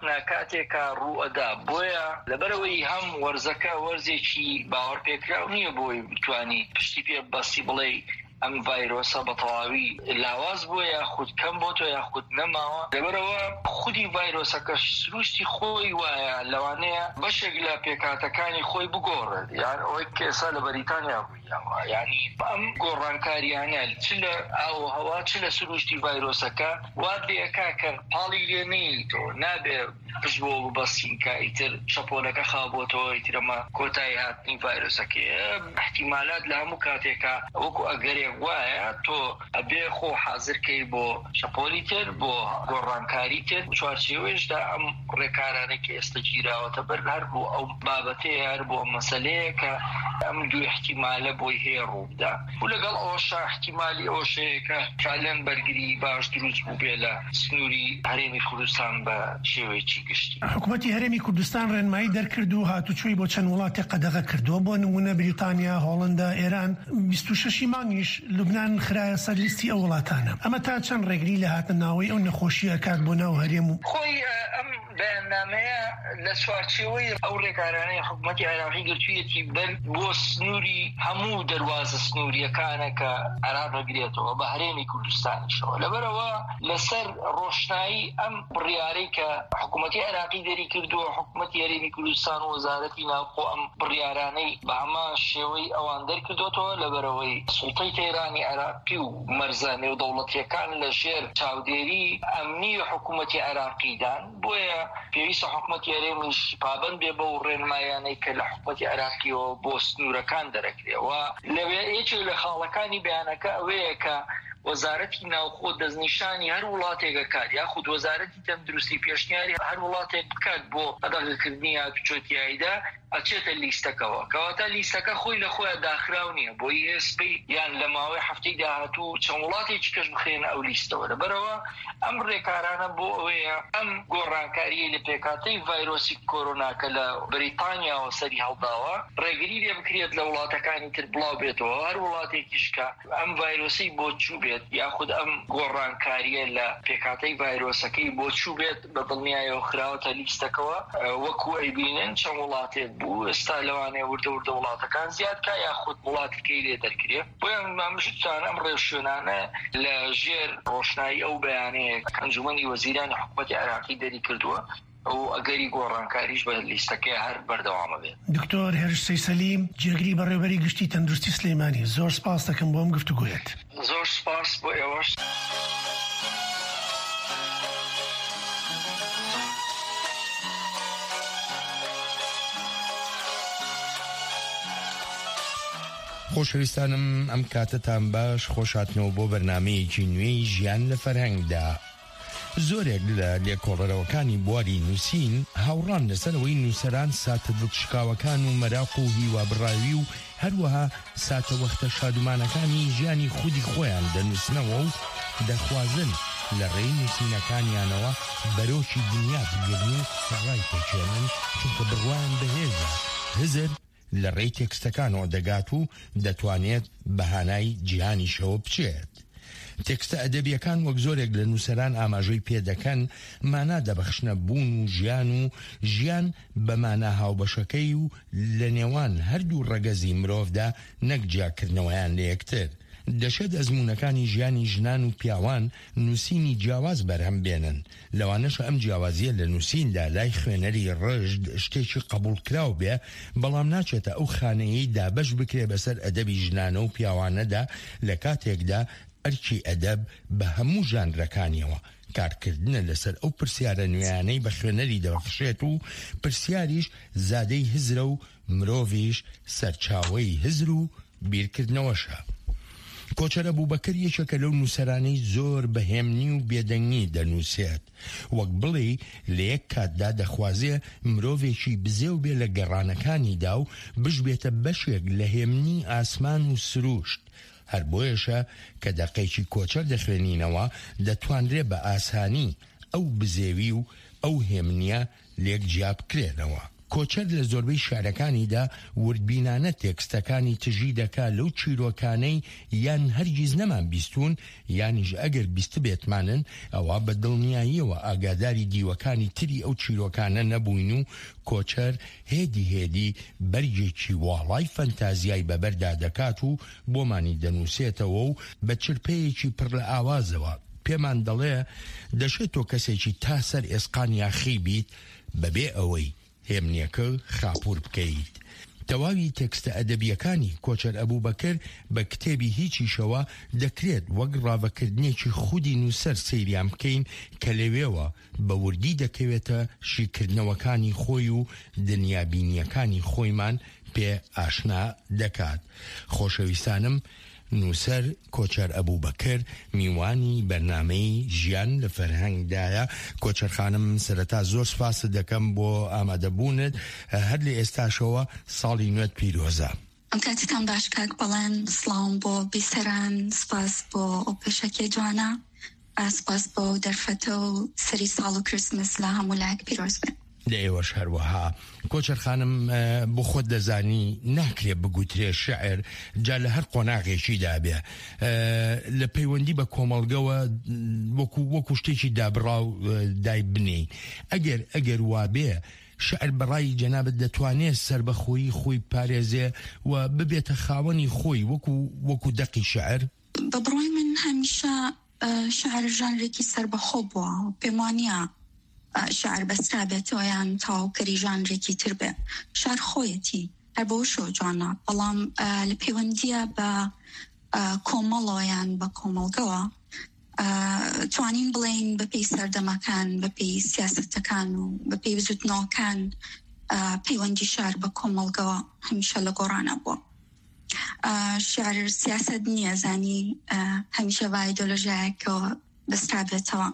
کاتێکا ڕوئەدا، بۆیە لەبەرەوەی هەم وەرزەکە وەرزێکی باوەڕ پێکراو نییە بۆی بتوانی پشتی پێ بەستی بڵێ ئەم ڤایرۆسە بە تەواوی لاواز بووە یاخود کەم بۆ تۆ یاخود نەماوە. لەبەرەوە خودی ڤایرۆسەکە سروشتی خۆی وایە لەوانەیە بەشێک لە پێکاتەکانی خۆی بگۆڕێت، یان ئەوەی کە ئێستا لە بەریتانیا بوویەوە. یعنی ئەم گۆڕانکاریانە چ لە ئاو هەوا چ لە سروشتی ڤایرۆسەکە وا دێکا کە پاڵی لێ نەیتۆ نابێ پشت بۆ ببەستین کە ئیتر شەپۆلەکە خابۆتەوە ئیتر ئەمە کۆتایی هاتنی ڤایرۆسەکە. احتیمالات لە هەموو کاتێکە وەکو ئەگەرێک وایە تۆ ئەبێ خۆ حازرکەی بۆ شەپۆلی تر بۆ گۆڕانکاری تر چوارچێوەیشدا ئەم ڕێکارانەی کە ئێستا گیراوەتە بەر هەر بۆ ئەو بابەتەیە هەر بۆ مەسەلەیە کە ئەم دوو احتیمالە بۆی هەیە ڕووبدا و لەگەڵ ئەوەشە احتیمالی ئەوەشەیە کە چالەن بەرگری باش دروست بوو بێ لە سنووری هەرێمی کوردستان بە شێوەیەکی گشتی. حکوومەتی هەرێمی کوردستان ڕێنمایی دەرکرد و هاتوچۆی بۆ چەند وڵاتی قەدەغە کردووە، بۆ نمونە بریتانیا، هۆڵەندا، ئێران 26 مانگیش لوبنان خراە سەر لیستی ئەو وڵاتانە. ئەمە تا چەند ڕێگری لە هاتن ناوەی ئەو نەخۆشیە کات بۆ ناو هەرێم و خۆی ئەم بەیاننامەیە لە چوارچێوەی ئەو ڕێکارانەی حکوومەتی عێراقی گرتوویەتی بەر بۆ سنووری هەموو دەواازە سنووریەکانە کە عێراق ڕەگرێتەوە بە هەرێمی کوردستانیشەوە. لەبەرەوە لەسەر ڕۆشنایی ئەم بڕیارەی کە حکوومەتی عێراقی دەری کردووە حکوومەتی هەرێمی کوردستان و وەزارەتی ناوخۆ ئەم بڕیارانەی بە هەمان شێوەی ئەوان دەرکردوتەوە لەبەرەوەی سوڵتەی تەیرانی عێراقی و مەرزە نێودەوڵەتیەکان لە ژێر چاودێری ئەمنی حکوومەتی عێراقیدان. بۆیە پێویستە حکوومەتی هەرێمیش پابەند بێ بەو ڕێنمایانەی کە لە حکوومەتی عێراقیەوە بۆ سنوورەکان دەرەکرێەوە. لەوێ یەکێک لە خاڵەکانی بەیانەکە ئەوەیە کە وەزارەتی ناوخۆ دەستنیشانی هەر وڵاتێکە کات یاخود وەزارەتی تەندروستی پێشنیاری هەر وڵاتێک بکات بۆ قەدەغەکردنی هاتوچۆتیاییدا ئەچێتە لیستەکەەوە. کەواتە لیستەکە خۆی لە خۆیان داخراو نییە بۆ ئێسپی یان لە ماوەی هەفتەی داهاتوو چەند وڵاتێکی کەش بخێنە ئەو لیستەوە. لەبەرەوە ئەم ڕێکارانە بۆ ئەوەیە ئەم گۆڕانکاریە لە پێکاتەی ڤایرۆسی کۆرۆناکە لە بریتانیاوە سەری هەڵداوە ڕێگری لێ بکرێت لە وڵاتەکانی تر بڵاو بێتەوە هەر وڵاتێکیش کە ئەم ڤایرۆسی بۆ چوو بێت یاخود ئەم گۆڕانکاریە لە پێکاتەی ڤایرۆسەکەی بۆ چوو بێت بە دڵنیایەوە خراوەتە لیستەکەەوە. وەکو ئەیبینن چەند وڵاتێک بوو ئێستا لەوانەیە وردە وڵاتەکان زیادکە یاخود وڵاتەکەی لێ دەرکرێت. بۆیە مامژتان ئەم ڕێوشێنانە لە ژێر ڕۆشنایی ئەو بەیانەیە ئەنجومەنی وەزیرانی حکوومەتی عێراقی دەری کردووە ئەو ئەگەری گۆڕانکاریش بە لیستەکەی هەر بەردەوامە بێت. دکتۆر هێرش سەیسەلیم جێگری بەڕێوەبەری گشتی تەندروستی سلێمانی، زۆر سپاس دەکەم بۆ ئەم گفتوگویەت. زۆر سپاس بۆ ئێوەش. خۆشەویستانم ئەم کاتتان باش خۆشاتنەوە بۆ بەرنامەیەکی نوێی ژیان لە فەرهەنگدا. زۆرێک لە لێکۆڵەرەوەکانی بواری نووسین هاوڕان لەسەرەوەی نووسەران ساتە دڵشکاوەکان و مەراق و هیوابڕاوی و هەروەها ساتە وەختە شادومانەکانی ژیانی خودی خۆیان دەنووسنەوە و دەخوازن لە ڕێی نووسینەکانیانەوە بەرۆکی دنیا بگرن و ڕای پێچێنن چونکە بڕوایان بەهێزە. هزر لە ڕێی تێکستەکانەوە دەگات و دەتوانێت بەهانای جیهانیشەوە بچێت. تێکستە ئەدەبیەکان وەک زۆرێک لە نووسەران ئاماژەی پێدەکەن مانا دەبەخشنە بوون و ژیان بە مانا هاوبەشەکەی و لە نێوان هەردوو ڕەگەزی مرۆڤدا نەک جیاکردنەوەیان لە یەکتر. دەشێت ئەزمونەکانی ژیانی ژنان و پیاوان نووسینی جیاواز بەرهەم بێنن. لەوانەش ئەم جیاوازیە لە نووسیندا لای خوێنەری ڕژد شتێکی قبول کراو بێ، بەڵام ناچێتە ئەو خانەیەی دابەش بکرێ بەسەر ئەدەبی ژنانە و پیاوانەدا لە کاتێکدا ئەرکی ئەدەب بە هەموو ژانرەکانیەوە کارکردنە لەسەر ئەو پرسیارە نوێیانەی بە خوێنەری دەبەخشێت و پرسیاریش زادەی هزرە و مرۆڤیش سەرچاوەی هزر و بیرکردنەوەشە. کۆچەر ئەبوبەکر یەکێکە لەو نووسەرانەی زۆر بەهێمنی و بێدەنگی دەنووسێت، وەک بڵێ لە یەک کاتدا دەخوازێ مرۆڤێکی بزێو بێ لە گەڕانەکانیدا و بشبێتە بەشێک لە هێمنی ئاسمان و سروشت. هەر بۆیەشە کە دەقەیەکی کۆچەر دەخوێنینەوە دەتوانرێ بە ئاسانی ئەو بزێوی و ئەو هێمنیە لێک جیا بکرێنەوە. کۆچەر لە زۆربەی شارەکانیدا وردبینانە تێکستەکانی تژی دەکا لەو چیرۆکانەی یان هەرگیز نەمان بیستون یانیش ئەگەر بیست بێتمانن ئەوە بە دڵنیاییەوە ئاگاداری دیوەکانی تری ئەو چیرۆکانە نەبووین و کۆچەر هێدی بەرگێکی واڵای فەنتازیای بەبەردا دەکات و بۆمانی دەنووسێتەوە و بە چرپەیەکی پڕ لە ئاوازەوە پێمان دەڵێ دەشێت تۆ کەسێکی تا سەر ئێسقان یاخی بیت بەبێ ئەوەی هێمنیەکە خاپور بکەیت. تەواوی تێکستە ئەدەبیەکانی کۆچەر ئەبوبەکر بە کتێبی هیچیشەوە دەکرێت وەک ڕاوەکردنێکی خودی نووسەر سەیریان بکەین کە لەوێوە بە وردی دەکەوێتە شیکردنەوەکانی خۆی و دنیابینیەکانی خۆیمان پێ ئاشنا دەکات. خۆشەویستانم، نووسەر کۆچەر ئەبوبەکر میوانی بەرنامەی ژیان لە فەرهەنگدایە. کۆچەر خانم، سەرەتا زۆر سپاس دەکەم بۆ ئامادەبوونت، هەر لە ئێستاشەوە ساڵی نوێت پیرۆزە. ئەم کاتتان باش کاک بەڵێن، سڵاوم بۆ بیسەران، سپاس بۆ ئەو پێشەکێ جوانە، سپاس بۆ دەرفەتە و سەری ساڵ و کریسمس لە هەموو لایەک پیرۆز بێت. لە ئێوەش هەروەها. کۆچەر خانم، بۆ خۆت دەزانی ناکرێت بگوترێ شعر جا لە هەر قۆناغێکیدا بێ لە پەیوەندی بە کۆمەڵگەوە وەکو شتێکی دابڕاو دای بنێ. ئەگەر وابێ شعر بەڕای جەنابەت دەتوانێت سەربەخۆیی خۆی پارێزێ و ببێتە خاوەنی خۆی وەکو دەقی شعر؟ بە بڕای من هەمیشە شعر ژانرێکی سەربەخۆ بووە و پێم وانییە شعر بەسرا بێتەوە یان تاواوکەری ژانرێکی تر بێ. شعر خۆیەتی هەر بۆ شۆ جوانە، بەڵام لە پەیوەندیە بە کۆمەڵەوە یان بە کۆمەڵگەوە توانین بڵێین بەپێی سەردەمەکان، بەپێی سیاسەتەکان و بەپێی بزوتنەوەکان پەیوەندی شعر بە کۆمەڵگەوە هەمیشە لە گۆڕانە بووە. شعر سیاسەت نییە، زانی هەمیشە بە ئایدۆلۆژیایەکەوە بەسرا بێتەوە.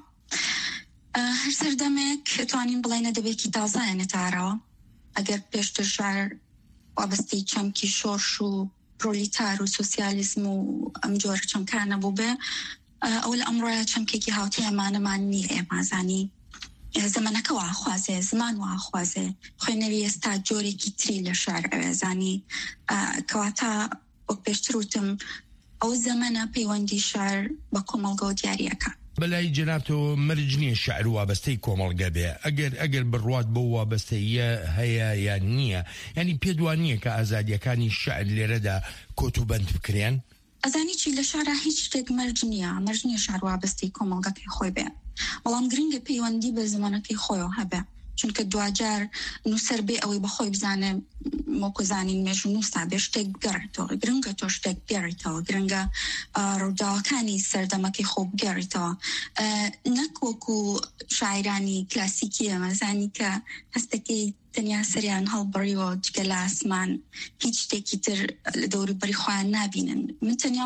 هەر سەردەمێک توانین بڵێن ئەدەبێکی تازایە نەتارەوە. ئەگەر پێشتر شعر وابەستەی چەمکی شۆرش و پرۆلیتار و سۆسیالیزم و ئەم جۆرە چەمکانە بوو بێ، ئەو لە ئەمڕۆیە چەمکێکی هاوتی ئەمانەمان نییە. ئێمازانی زەمانەکە واخوازێ، زمان واخوازێ، خوێنەری ئێستا جۆرێکی تری لە شعر ئەوێزانی کەواتە وەک پێشتر وتم ئەو زەمانە پەیوەندی شعر بە کۆمەڵگەوە دیاریەکە. بەلای جەنابتەوە مەرج نییە شعر وابەستەی کۆمەڵگە بێ. ئەگەر بڕوات بۆ وابەستەیە هەیە یان نییە، ینی پێدوانیە کە ئازادیەکانی شعر لێرەدا کۆت و بەند بکرێن؟ ئەزانی چی لە شعرا هیچ شتێک مەرج نییە شعر وابەستەی کۆمەڵگەکەی خۆی بێ، بەڵام گرنگە پەیوەندی بە زمانەکەی خۆیەوە هەبێ، چونکە دوجار نووسەر بێ ئەوەی بەخۆی بزانێ وەکو زانین مێژ نووستا بێ شتێک بگەڕێتەوە گرنگە تۆ شتێک بگەڕێتەوە گرنگە ڕووداوەکانی سەردەمەکەی خۆ بگەڕێتەوە نەک وەکو شاعرانی کلاسیکی ئەمەزانی کە هەستەکەی تەنیا سەریان هەڵبڕیەوە جگە لە ئاسمان هیچ شتێکی تر لە دەوروبەری خۆیان نابینن من تەنیا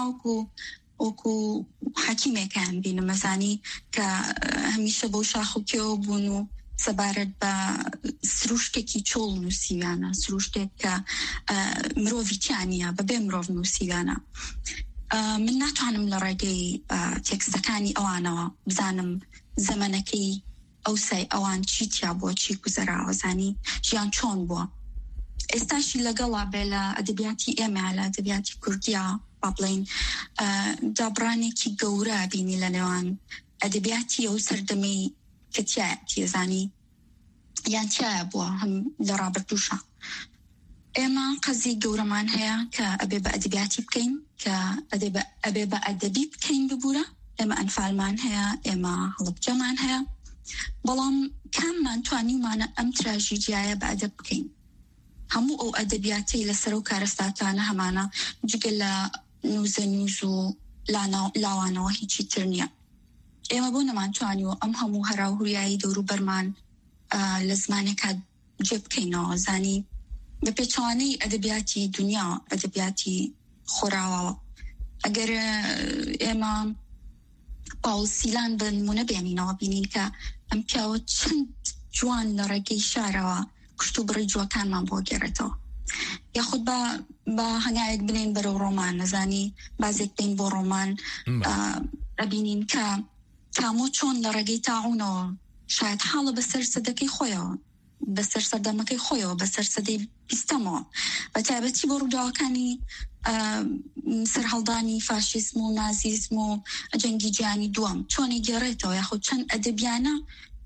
وەکو حەکیمێکیان بینم مەزانی کە هەمیشە بەو شاخ و کێوە بوون و سەبارەت بە سروشتێکی چۆڵ نووسیوانە سروشتێک کە مرۆڤی تیانە بەبێ مرۆڤ نووسیوانە من ناتوانم لە ڕێگەی تێکستەکانی ئەوانەوە بزانم زەمانەکەی ئەوسای ئەوان چیتیا بۆ چی گوزەراوە زانی ژیان چۆن بووە ئێستاشی لەگەڵا بێ لە ئەدەبیاتی ئێمە لە ئەدەبیاتی کوردیا با بڵین دابڕانێکی گەورە بینی لە نێوان ئەدەبیاتی ئەو سەردەمەی کە تیایەتیێزانی یان تایە بووە هەم لە ڕابردووشە ئێمە قەزی گەورەمان هەیە کە ئەبێ بە ئەدەبیاتی بکەین کە ئەبێ بە ئەدەبی بکەین ببوورە ئێمە ئەنفالمان هەیە ئێمە هەڵبجەمان هەیە بەڵام کاممان توانیمانە ئەم تراژیدیایە بە ئەدەب بکەین هەموو ئەو ئەدەبیاتی لەسەر و کارەستاتانە هەمانە جگە لە نووزە نووز و لاوانەوە هیچی تر نییە ئێمە بۆ نەمانتوانیوە ئەم هەموو هەراوهوریایی دەوروبەرمان لە زمانێکا جێ بکەینەوە زانی بە پێچوانەی ئەدەبیاتی دنیا ئەدەبیاتی خۆراوەوە ئەگەر ئێمە پاول سیلان بە نمونە بێنینەوە بینین کە ئەم پیاوە چەند جوان لە ڕێگەی شارەوە کشت و بڕی جوەکانمان بۆ گێڕێتەوە یاخود بە هەنگایەک بنین بەرەو ڕۆمان نەزانی بازێک بین بۆ ڕۆمان ئەبینین کە تامۆ چۆن لە ڕێگەی تاعونەوە شاید حاڵە بەسەر سەدەکەی خۆیەوە بەسەر سەردەمەکەی خۆیەوە بەسەر سەدەی بیستەمەوە بە تایبەتی بۆ ڕووداوەکانی سەرهەڵدانی فاشیسم و نازیسم و جەنگی جیهانی دووەم چۆنی گێڕێتەوە یاخود چەند ئەدەبیانە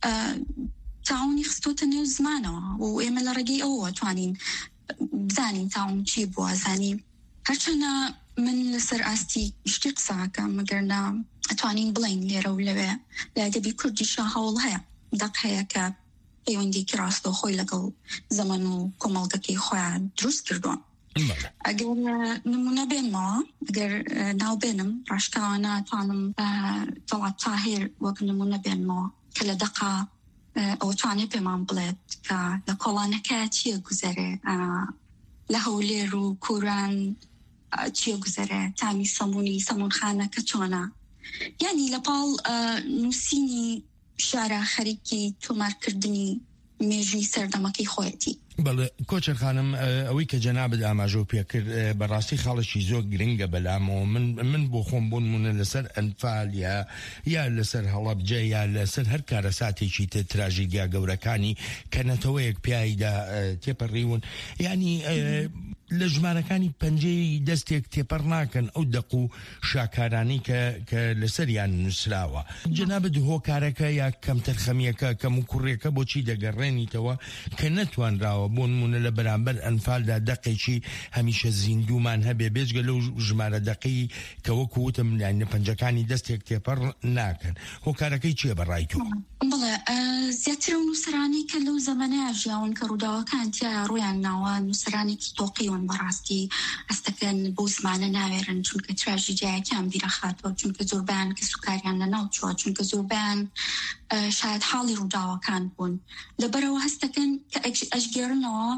تاعونی خستۆتە نێو زمانەوە و ئێمە لە ڕێگەی ئەوە توانین بزانین تاعون چی بووە زانی هەرچەنە من لەسەر ئاستی شتی قساکەم مەگەرنا ئەتوانین بڵین لێرە و لەوێ لە ئەدەبی کوردیشە هەوڵ هەیە دەق هەیە کە پەیوەندێکی ڕاستە خۆی لەگەڵ زەمن و کۆمەڵگەکەی خۆیان دروست کردووە ئەگەر نمونە بێنمەوە ئەگەر ناو بێنم ڕاشکاوانە توانم تەڵات تاهێر وەک نمونە بێنمەوە کە لە دەقا ئەو توانێ پێمان بڵێت کە لە کۆڵانەکە چییە گوزەرێ لە هەولێر و کووران چییە گوزەرێ تامی سەمونخانەکە چۆنە یعنی لە پاڵ نووسینی شارە خەریکی تۆمارکردنی مێژوی سەردەمەکەی خۆیەتی بەڵێ کۆچەر خانم ئەوەی کە جەنابەت ئاماژە پێکرد بەڕاستی خاڵێکی زۆر گرنگە بەلامەوە من بۆ خۆم بوونمونە لەسەر ئەنفال یا لەسەر هەڵەبجە یا لەسەر هەر کارە ساتێکی تراژیدیا گەورەکانی کە نەتەوەیەک پیایدا تێپەڕیون ینی لە ژمارەکانی پەنجەی دەستێک تێپەڕ ناکەن ئەو دەق و شاکارانی کە لەسەریان نووسراوە جەنابەت هۆکارەکە یا کەم تەرخەمیەکە کەم و کوڕێکە بۆچی دەگەڕێنیتەوە کە نەتوانراوە بۆ نمونە لە بەرامبەر ئەنفالدا دەقێکی هەمیشە زیندومان هەبێ بێجگە لەو ژمارە دەقی کە وەکو وتم لایەنە پەنجەکانی دەستێک تێپەڕ ناکەن هۆکارەکەی چیە بەڕای تۆ؟ بڵێ زیاتر و نووسرانی کە لەو زەمانەیە ژیاون کە ڕووداوەکان تیا ڕویان ناوە نووسرانێکی تۆقیون بەڕاستی ئەستەکەن بۆ زمانە ناوێرن چونکە تراژیدیایەکیان بیرەخاتەوە چونکە زۆربیان کە سوکاریان لەناو چووە چونکە زۆربیان شاید حاڵی ڕووداوەکان بوون لەبەرەوە هەستەکەن کە ئەشگێڕنەوە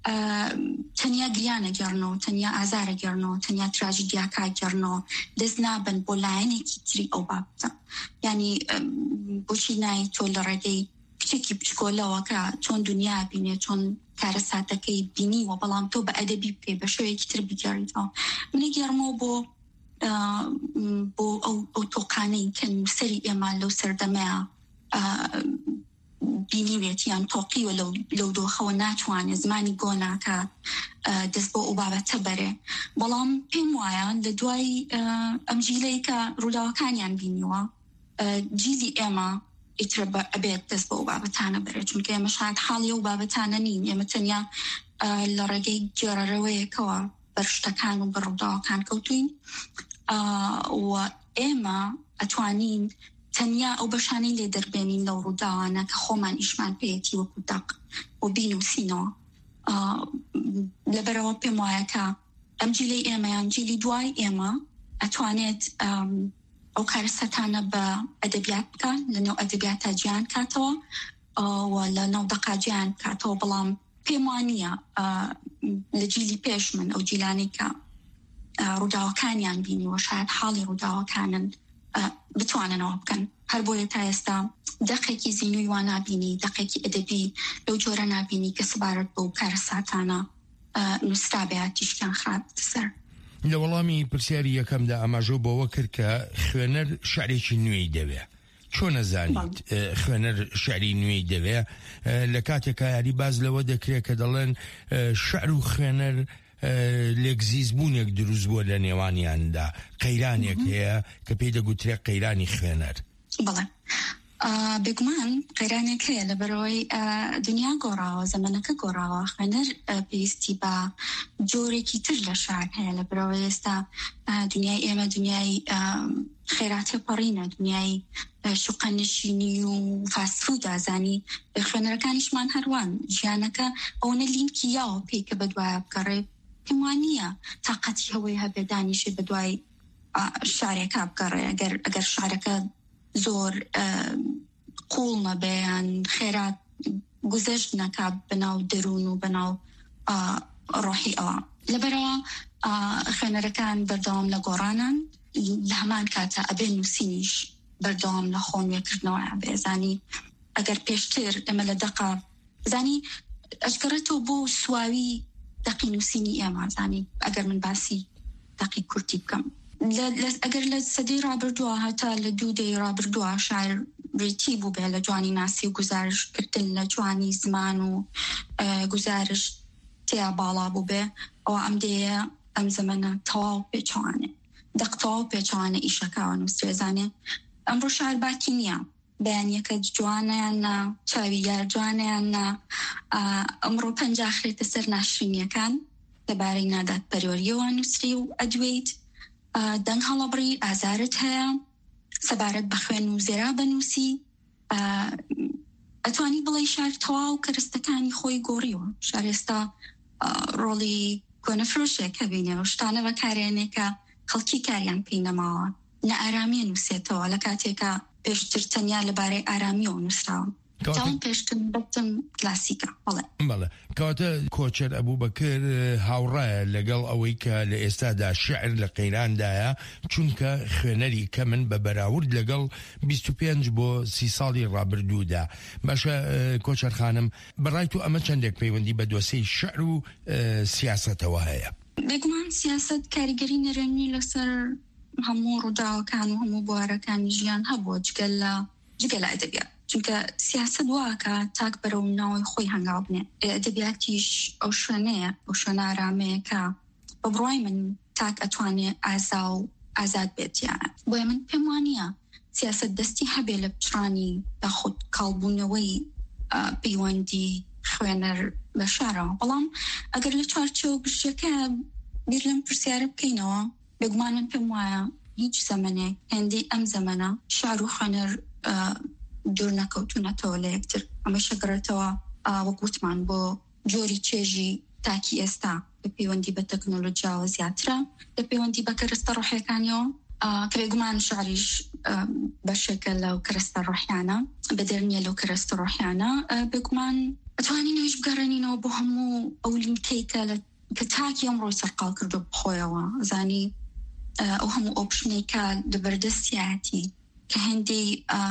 تەنیا گریانە گەڕنەوە تەنیا ئازارە گەڕنەوە تەنیا تراژیدیاکە گەڕنەوە دەست نابن بۆ لایەنێکی تری ئەو بابتە ینی بۆچی نای تۆ لە ڕێگەی کچێکی بچکۆلەوە کە چۆن دنیا بینێ چۆن کارە ساتەکەی بینیوە بەڵام تۆ بە ئەدەبی بکەی بە شێوەیەکی تر بگەڕیتەوە منی گەڕمەوە بۆ ئەو تۆقانەی کە نووسەری ئێمە لەو سەردەمەیە بینیوێت یان تۆقیوە لەو دۆخەوە ناتوانێت زمانی گۆناکە دەست بۆ ئەو بابەتە بەرێ بەڵام پێم وایە لە دوای ئەم جیلەی کە ڕووداوەکانیان بینیوە جیلی ئێمە ئیترە ئەبێت دەست بە ئەو بابەتانە بەرێت چونکە ئێمە شاید حاڵی ئەو بابەتانە نین ئێمە تەنیا لە ڕێگەی گێڕەرەوەیەکەوە بەر شتەکان و بە ڕووداوەکان کەوتوین و ئێمە ئەتوانین تەنیا ئەو بەشانەی لێ دەربێنین لەو ڕووداوانە کە خۆمان ئیشمان پێیەتی وەکو دەق و بینوسینەوە لەبەرەوە پێم وایە کە ئەم جیلی ئێمەیان جیلی دوای ئێمە ئەتوانێت ئەو کارەسەتانە بە ئەدەبیات بکەن لەنێو ئەدەبیاتە گیان کاتەوە و لە ناو دەقا گیان کاتەوە بەڵام پێم وانییە لە جیلی پێش من ئەو جیلانی کە ڕووداوەکانیان بینیوە شاید حاڵی ڕووداوەکانن بتواننەوە بکەن هەر بۆیە تا ئێستا دەقێکی زیینوی وان نابینی دەقێکی ئەدەبی لەو جۆرە نابینی کە سەبارەت بۆ کارەساتانە نووسرابێت تیشکیان خراپتە سەر. لە وەڵامی پرسیاری یەکەمدا ئاماژە بۆەوە کرد کە خوێنەر شعرێکی نوێی دەوێت. چۆن نەزانیت خوێنەر شعری نوێی دەوێت لە کاتێکە یاری باز لەوە دەکرێت کە دەڵێن شعر و خوێنەر لێکزیزبوونێک دروست بووە لە نێوانیاندا قەیرانێک هەیە کە پێی دەگوترێت قەیرانی خوێنەر. بەڵێ بێگومان قەیرانێک هەیە لەبەرەوەی دنیا گۆڕاوە زەمانەکە گۆڕاوە خوێنەر پێویستی بە جۆرێکی تر لە شعر هەیە لەبەرەوەی ئێستا دنیای ئێمە دنیای خێراتێ پەڕینە دنیای شوقەنشینی و فاستفودە زانی خوێنەرەکانیشمان هەروان ژیانەکە ئەوەنە لینکی یاوە پێی کە بەدوایە بگەڕێ پێم وانییە تاقەتی هەوەی هەبێ دانیشێ بەدوای شارێکا بگەڕێ ئەگەر شارەکە زۆر قوڵ نەبێیان خێرات گوزەشت نەکا بەناو دەروون و بەناو ڕۆحی ئەوە لەبەرەوە خوێنەرەکان بەردەوام لە گۆڕانان لە هەمان کاتە ئەبێ نووسینیش بەردەوام لە خۆنوێکردنەوە بێزانی ئەگەر پێشتر ئەمە لە دەقا زانی ئەشگەڕێتەوە بۆ سواوی دەقی نووسینی ئێمە زانی ئەگەر من باسی دەقی کورتی بکەم ئەگەر لە سەدەی ڕابردووە هەتا لە 2 دەی ڕابردووە شاعر ڕێتی بوو بێ لە جوانی ناسی و گزارشکردن لە جوانی زمان و گزارش تیا باڵا بوو بێ ئەو ئەم دەیە ئەم زەمەنە تەواو پێچوانێ دەق تەواو پێچوانە ئیشەکەوە نووسێزانێ ئەمڕۆ شاعر باکی نییە بەیانیەکە جوانیان نا چاوی یار جوانیان نا ئەمڕۆ پەنجاخرێتە سەر ناشرینیەکان لەبارەی نادات پەروەریەوە نووسری و ئەدوێیت دەنگ هەڵەبڕی ئازارت هەیە سەبارەت بە خوێن و زێرا بەنووسی ئەتوانی بڵێ شار تەواو کەرستەکانی خۆی گۆڕیوە شار ئێستا ڕۆڵی کۆنەفرۆشێک هەبینێەوە شتانە بەکارێنێکە خەڵکی کاریان پێی نەماوە نە ئارامیە نووسێتەوە لە کاتێکە پێشتر تەنیا لەبارەی ئارامیەوە نووسراوە تاون پێشتن بەتم کلاسیکە بەڵێ کەواتە کۆچەر ئەبوو بەکر هاوڕایە لەگەڵ ئەوەی کە لە ئێستادا شعر لە قەیراندایە چونکە خوێنەری کە من بە بەراورد لەگەڵ 25 بۆ 30 ساڵی ڕابردوودا باشە کۆچەر خانم بەڕای تو ئەمە چەندێک پەیوەندی بە دۆسەی شعر و سیاسەتەوە هەیە بێگومان سیاست کاریگەری نەرێنی لەسەر هەموو ڕووداوەکان و هەموو بوارەکانی ژیان هەبووە جگە لە ئەدەبیات چونکە سیاست واکە تاک بەرەو ناوی خۆی هەنگاو بنێ ئەدەبیاتیش ئەو شوێنەیە ئەو شوێنە ئارامەیە کە بە بڕای من تاک ئەتوانێ ئازا و ئازاد بێتیانە بۆیە من پێم وانییە سیاست دەستی هەبێ لە پچڕانی داخود کاڵبوونەوەی پەیوەندی خوێنەر لە شارەوە بەڵام ئەگەر لە چوارچێوە گشتەکە بیر لەم پرسیارە بکەینەوە بێگومان من پێم وایە هیچ زەمانێک هێندەی ئەم زەمانە شار و خوێنەر دوور نەکەوتونەتەوە لە یەکتر ئەمە شەگەڕێتەوە وەگوتمان بۆ جۆری چێژی تاکی ئێستا بە پەیوەندی بە تەکنۆلۆژیاوە زیاترە لە پەیوەندی بە کەرەستە ڕۆحیەکانیەوە کە بێگومان شعریش بەشێکە لەو کەرەستە ڕۆحیانە بەدەرنیە لەو کەرەستە ڕۆحیانە بێگومان ئەتوانینەوەش بگەڕێنینەوە بۆ هەموو ئەو لینکەیکە کە تاکی ئەمڕۆی سەرقاڵ کردو بخۆیەوە زانی ئەو هەموو ئۆپشنێکە لەبەردەستیاتی کە هەندەی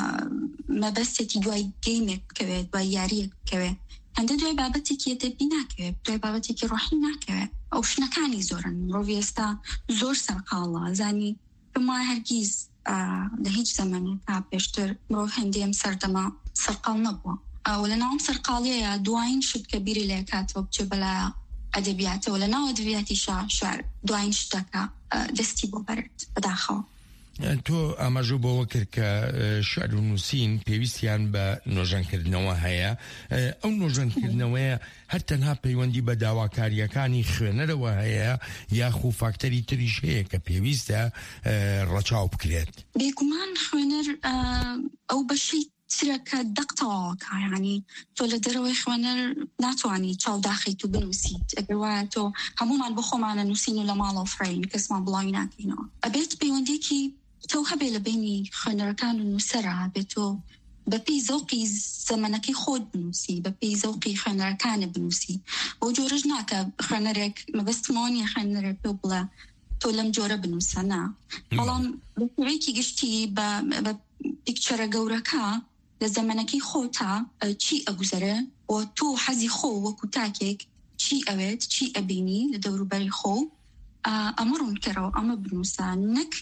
مەبەستێکی دوای گەیمێک بکەوێت دوای یاریەک بکەوێت هەندە دوای بابەتێکی ئەدەبی ناکەوێت دوای بابەتێکی ڕۆحی ناکەوێت ئەو شنەکانی زۆرن مرۆڤ ئێستا زۆر سەرقاڵە زانی بما هەرگیز لە هیچ زەمانێکا پێشتر مرۆڤ هەندێم سەردەما سەرقاڵ نەبووە ئەو لە ناوم سەرقاڵیەیە دوایین شت کە بیری لێ کاتەوە بچێ بەلایە ئەدەبیاتەوە لە ناو ئەدەبیاتی شعر دوایین شتەکە دەستی بۆ بەرد بەداخەوە تۆ ئاماژە بۆەوە کرد کە شعر و نووسین پێویستیان بە نۆژەنکردنەوە هەیە. ئەو نۆژەنکردنەوەیە هەر تەنها پەیوەندی بە داواکاریەکانی خوێنەرەوە هەیە یاخو فاکتەری تریش هەیە کە پێویستە ڕەچاو بکرێت؟ بێگومان خوێنەر ئەو بەشی ترەکە دەقتەوەکە، یعنی تۆ لە دەرەوەی خوێنەر ناتوانانی چاوداخیت و بنووسیت. ئەگەر وایە تۆ هەمومان بۆ خۆمانە نووسین و لە ماڵەوە فڕین کەسمان بڵاوی ناکەینەوە. ئەبێت پەیوەندێکی تۆ هەبێ لە بینی خوێنەرەکان و نووسەرە، بێت تۆ بەپێی زەوقی زەمانەکەی خۆت بنووسی، بەپێی زەوقی خوێنەرەکانە بنووسی. بۆ جۆرەش ناکە خوێنەرێک مەبەستمەوە نیە خوێنەرێک پێ بڵێ تۆ لەم جۆرە بنووسە، نا. بەڵام بەپێوەیەکی گشتی بە پیکچەرە گەورەکە لە زەمانەکەی خۆتا چی ئەگوزەرە و تۆ حەزی خۆ وەکو تاکێک چی ئەوێت، چی ئەبینی لە دەوروبەری خۆ، ئەمە ڕوونکەرەوە ئەمە بنووسە، نەک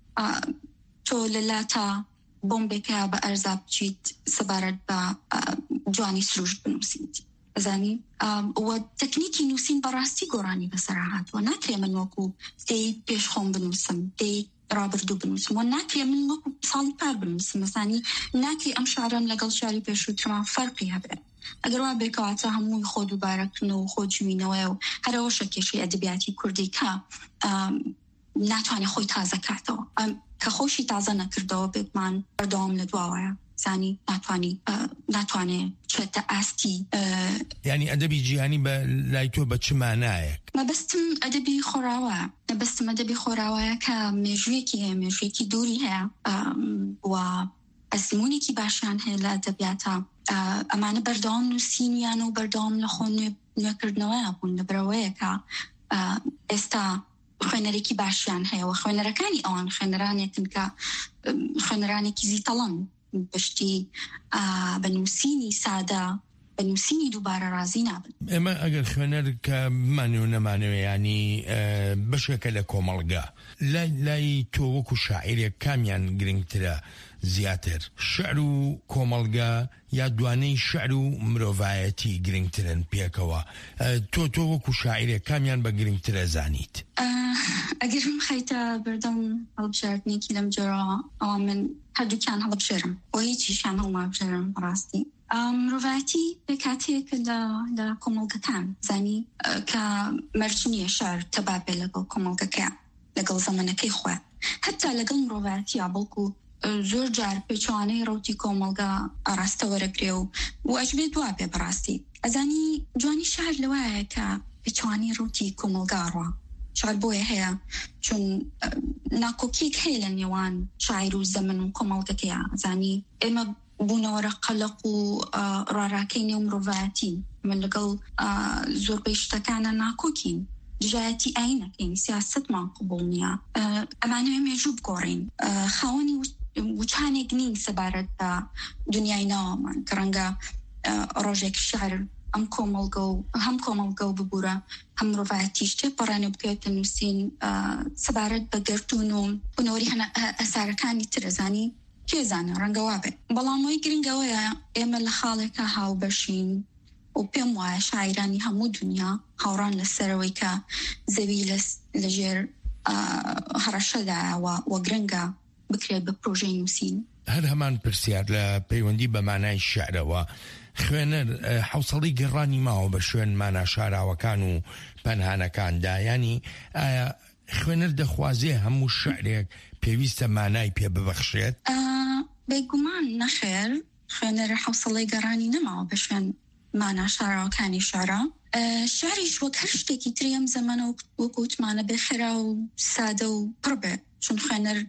تۆ لە لاتە بۆمبێکە بە ئەرزا بچیت سەبارەت بە جوانی سروش بنووسیت. بزانی و تەکنیکی نووسین بەڕاستی گۆڕانی بەسەر هاتووە. ناکرێ من وەکو دەی پێش خۆم بنووسم، دەی ڕابردوو بنووسم، و ناکرێ من وەکو ساڵی پار بنووسم. مەسانی ناکرێ ئەم شعرم لەگەڵ شاری پێشووترمان فەرقی هەبێت. ئەگەر وا بێکەواتە هەمووی خۆ دووبارەکردنەوە و خۆ جوینەوەی و هەرەوەشە کێشەی ئەدەبیاتی کوردی کە ناتوانێت خۆی تازە کاتەوە، کە خۆشی تازە نەکردەوە بێتمان بەردەوام لە دواوەیە. زانی ناتوانێت چێتە ئاستی. یعنی ئەدەبی جیهانی بە لای تۆ بە چ مانایەک؟ مەبەستم ئەدەبی خۆراوە، مەبەستم ئەدەبی خۆراوەیە کە مێژوویەکی هەیە، مێژوویەکی دووری هەیە و ئەزمونێکی باشیان هەیە لە ئەدەبیاتە. ئەمانە بەردەوام نووسینیان و بەردەوام لە خۆ نوێکردنەوەیە بوون لەبەرەوەیە کە ئێستا خوێنەرێکی باشیان هەیە و خوێنەرەکانی ئەوان خوێنەرانێکن کە خوێنەرانێکی زیتەڵەن بەشتی بە نووسینی سادە، بە نووسینی دووبارە رازی نابن. ئێمە ئەگەر خوێنەر کە بمانێ و نەمانەوە ینی بەشێکە لە کۆمەڵگا لای تۆ وەکو شاعیرێک کامیان گرنگترە زیاتر، شعر و کۆمەڵگا یا دوانەی شعر و مرۆڤایەتی گرنگترن پێکەوە؟ تۆ وەکو شاعیرێک کامیان بە گرنگترە زانیت؟ ئەگەر خەیتە بەردەم هەڵبژاردنێکی لەم جۆرە ئەوە من هەردووکیان هەڵبژێرم و هیچیشیان هەڵمابژێرم بەڕاستی. مرۆڤایەتی پێکاتەیەکە لە کۆمەڵگەکان زانی کە مەرج نییە شعر تەبابێ لەگەڵ کۆمەڵگەکە لەگەڵ زەمانەکەی خۆ، هەتا لەگەڵ مرۆڤایەتیە، بەڵکو زۆر جار پێچوانەی ڕوتی کۆمەڵگا ئاراستە وەرەگرێ و ئەجبێ دوا بێ بەڕاستی. ئەزانی جوانی شعر لەوایە کە پێچوانی ڕوتی کۆمەڵگاڕوە. شعر بۆیە هەیە چون ناکۆکیەک هەیە لە نێوان شاعیر و زەمن و کۆمەڵگەکەیە. ئەزانی ئێمە بوونەوەرە قەلق و ڕاراکەی نێو مرۆڤایەتی، من لەگەڵ زۆربەی شتەکانە ناکۆکین، دژایەتی ئاینەکەین، سیاستمان قبوڵ نییە. ئەمانەوێ مێژوو بگۆڕین، خاوەنی وچانێک نین سەبارەت بە دنیای ناوەمان کە ڕەنگە ڕۆژێک شعر ئەم کۆمەڵگە و ببوورە هەم مرۆڤایەتیش تێپەڕێنە بکەوێتە نووسین سەبارەت بە گەرتون و بنەوەری ئەسارەکانی ترەزانی کێزانە ڕەنگە وابێت. بەڵامەوەی گرنگەوەیە ئێمە لە خاڵێکە هاوبەشین و پێم وایە شاعیرانی هەموو دنیا هاوڕان لەسەرەوەی کە زەوی لەژێر هەڕەشەدایەوە و گرنگە بکرێت بە پرۆژەی نووسین. هەر هەمان پرسیار لە پەیوەندی بە مانای شعرەوە، خوێنەر حوسڵی گەڕانی ماوە بە شوێن مانا شاراوەکان و پەنهانەکاندا، ینی ئایا خوێنەر دەخوازێ هەموو شعرێک پێویستە مانای پێ ببەخشێت؟ بێگومان نەخێر، خوێنەر حوسڵی گەڕانی نەماوە بە شوێن مانا شاراوەکانی شعرا. شعریش وەک هەر شتێکی تریم زەمانە وەکوتمانە بێخێرا و سادە و پڕبێ، چون خوێنەر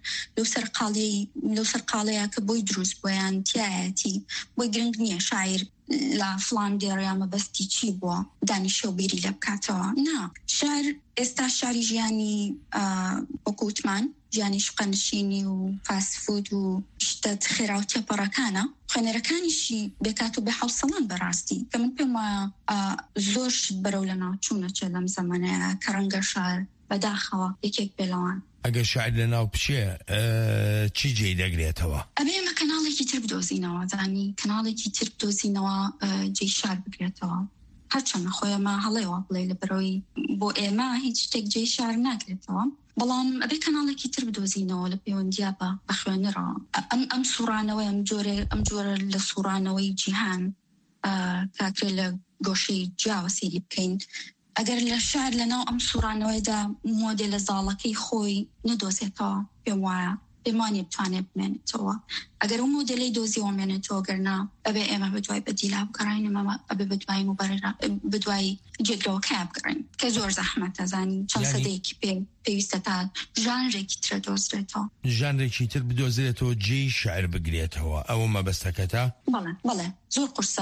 لەو سەرقاڵەیە کە بۆی دروست بۆیان تایەتی بۆی گرنگ نییە شاعیر لە فڵان دێڕیا مەبەستی چی بووە دانیشە و بیری لە بکاتەوە. نا، شعر ئێستا شاری ژیانی وەکوتمان ژیانی شقەنشینی و فاسفود و شتە خێرا و تێپەڕەکانە، خوێنەرەکانیشی بێکات و بێحوسڵان بەڕاستی کە من پێم وایە زۆر شت بەرەو لە ناوچوونەچێ لەم زەمانەیە کە ڕەنگە شار بەداخەوە یەکێک بێلەوان. ئەگەر شاعر لە ناو پشێ چی جێی دەگرێتەوە؟ ئەبێ ئێمە کەناڵێکی تر بدۆزینەوە، زانی کەناڵێکی تر بدۆزینەوە جێی شار بگرێتەوە. هەرچەنە خۆیەمە هەڵێەوە بڵێ لە بەرەوەی بۆ ئێمە هیچ شتێک جێی شار ناکرێتەوە بەڵام ئەبێ کەناڵێکی تر بدۆزینەوە لە پەیوەندیا بە خوێنەرەوە ئەم سوڕانەوەی ئەم جۆرە لە سوڕانەوەی جیهان کاکرێ لە گۆشەی جیاوە سێری بکەین ئەگەر لە شار لەناو ئەم سوڕانەوەیدا مۆدێل لە زاڵەکەی خۆی نەدۆزێتەوە پێم وایە پێمانی بتوانێت بمێنێتەوە ئەگەر ئەو مۆدلی دۆزیەوە مێنێتەوە گەرنا ئەبێ ئێمە بەدوای بەدیلا بگەڕینەوە ئەبێ بەدوای مبارەرە بەدوای جێگرەوە کای بگەڕین کە زۆر زەحمەتە زانی چەند سەدەیەکی پێویستە تا ژانرێکی ترە دۆزرێتەوە ژانرێکی تر بدۆزرێتەوە جێی شعر بگرێتەوە ئەوە مەبەستەکەتە بەڵێ زۆر قورسە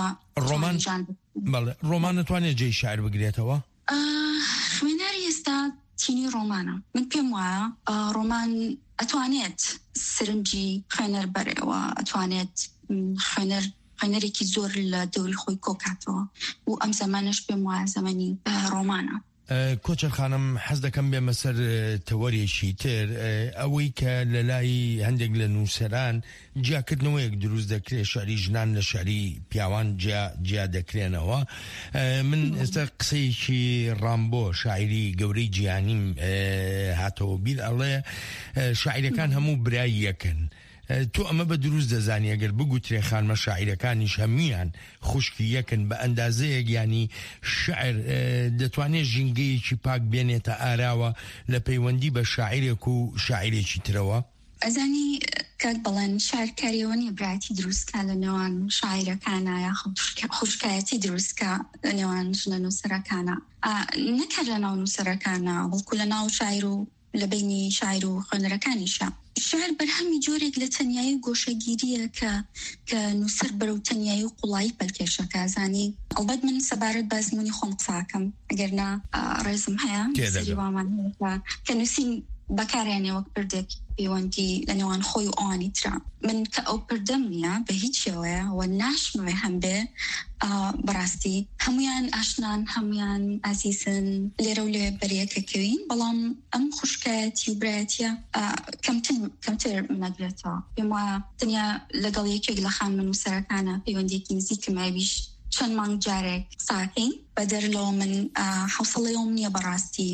ڕۆمان نتوانێت جێی شعر بگرێتەوە خوێنەری ئێستا تینی ڕۆمانە من پێم وایە ڕۆمان ئەتوانێت سرنجی خوێنەر بەرێەوە ئەتوانێت خوێنەرێکی زۆر لە دەوری خۆی کۆکاتەوە و ئەم زەمانش پێم وایە زەمەنی ڕۆمانە کۆچەر خانم حەز دەکەم بێمە سەر تەوەریەکی تر ئەوەی کە لە لای هەندێک لە نووسەران جیاکردنەوەیەک دروست دەکرێت شعری ژنان لە شعری پیاوان جیا دەکرێنەوە من ئێستا قسەیەکی ڕامبۆ شاعری گەورەی جیهانیم هاتەوە بیر ئەڵێ شاعیرەکان هەموو برای یەکن تۆ ئەمە بە دروست دەزانی ئەگەر بگوترێ خانمە شاعیرەکانیش هەمویان خوشکی یەکن بە ئەندازەیەک ینی شعر دەتوانێت ژینگەیەکی پاک بێنێتە ئاراوە لە پەیوەندی بە شاعیرێک و شاعیرێکی ترەوە ئەزانی کاک بەڵێن شارکاریەوە نیە براتی دروستکە لە نێوان شاعیرەکانە یا خوشکایەتی دروستکە لە نێوان ژنە نووسەرەکانە نەکە لە ناو نووسەرەکانە بەڵکو لە ناو شاعیر و لە بینی شاعیر و خوێنەرەکانیشە شعر بەرهەمی جۆرێک لە تەنیایی گۆشەگیریە کە نووسەر بەرەو تەنیایی و قوڵایی پەلکێشەکە زانی ئەڵبەت من سەبارەت بازمونی خۆم قساکەم ئەگەرنا ڕێزم هەیە سەریوامان کە نووسین بەکارێنێ وەک پردێک پەیوەندی لە نێوان خۆی و ئەوانی ترا من کە ئەو پردەم نییە بە هیچ شێوەیە و ناشمەوێ هەم بێ بەڕاستی هەمویان ئاشنان هەمویان ئازیزن لێرە و لێ بەریەکەکەوین بەڵام ئەم خوشکایەتی و برایەتیە کەمتر نەگرێتەوە پێم وایە دنیا لەگەڵ یەکێک لە خانمە نووسەرەکانە پەیوەندێکی نزیکمایویش چەند مانگ جارێک ساکەین بە دەرلەوە من حوسڵەیەم نییە بەڕاستی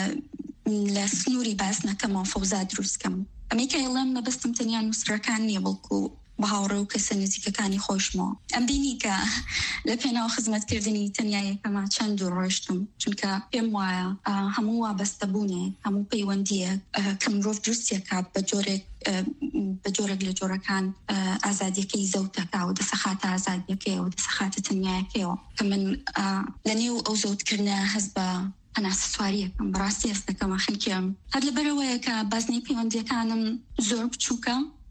لە سنووری باس نەکەمەوە فەوزا دروستکەم ئەمریکا هێڵم مەبەستم تەنیا نووسەرەکان نییە بەڵکو بە هاوڕێ و کەسە نزیکەکانی خۆشمەوە ئەم بینی کە لە پێناو خزمەتکردنی تەنیایەکەمە چەند دوور ڕۆیشتم چونکە پێم وایە هەموو وابەستەبوونێ هەموو پەیوەندیە کە مرۆڤ دروستیەکە بە جۆرێک لە جۆرەکان ئازادیەکەی زەوتەکە و دەسەخاتە ئازادیەکەی و دەسەخاتە تەنیایەکەیەوە کە من لە نێو ئەو زەوتکردنە هەست بە ئەناس سواریەکەم بەڕاستی ئێستەکەمە خەڵکیم هەر لەبەرەوەیە کە بازنەی پەیوەندیەکانم زۆر بچووکە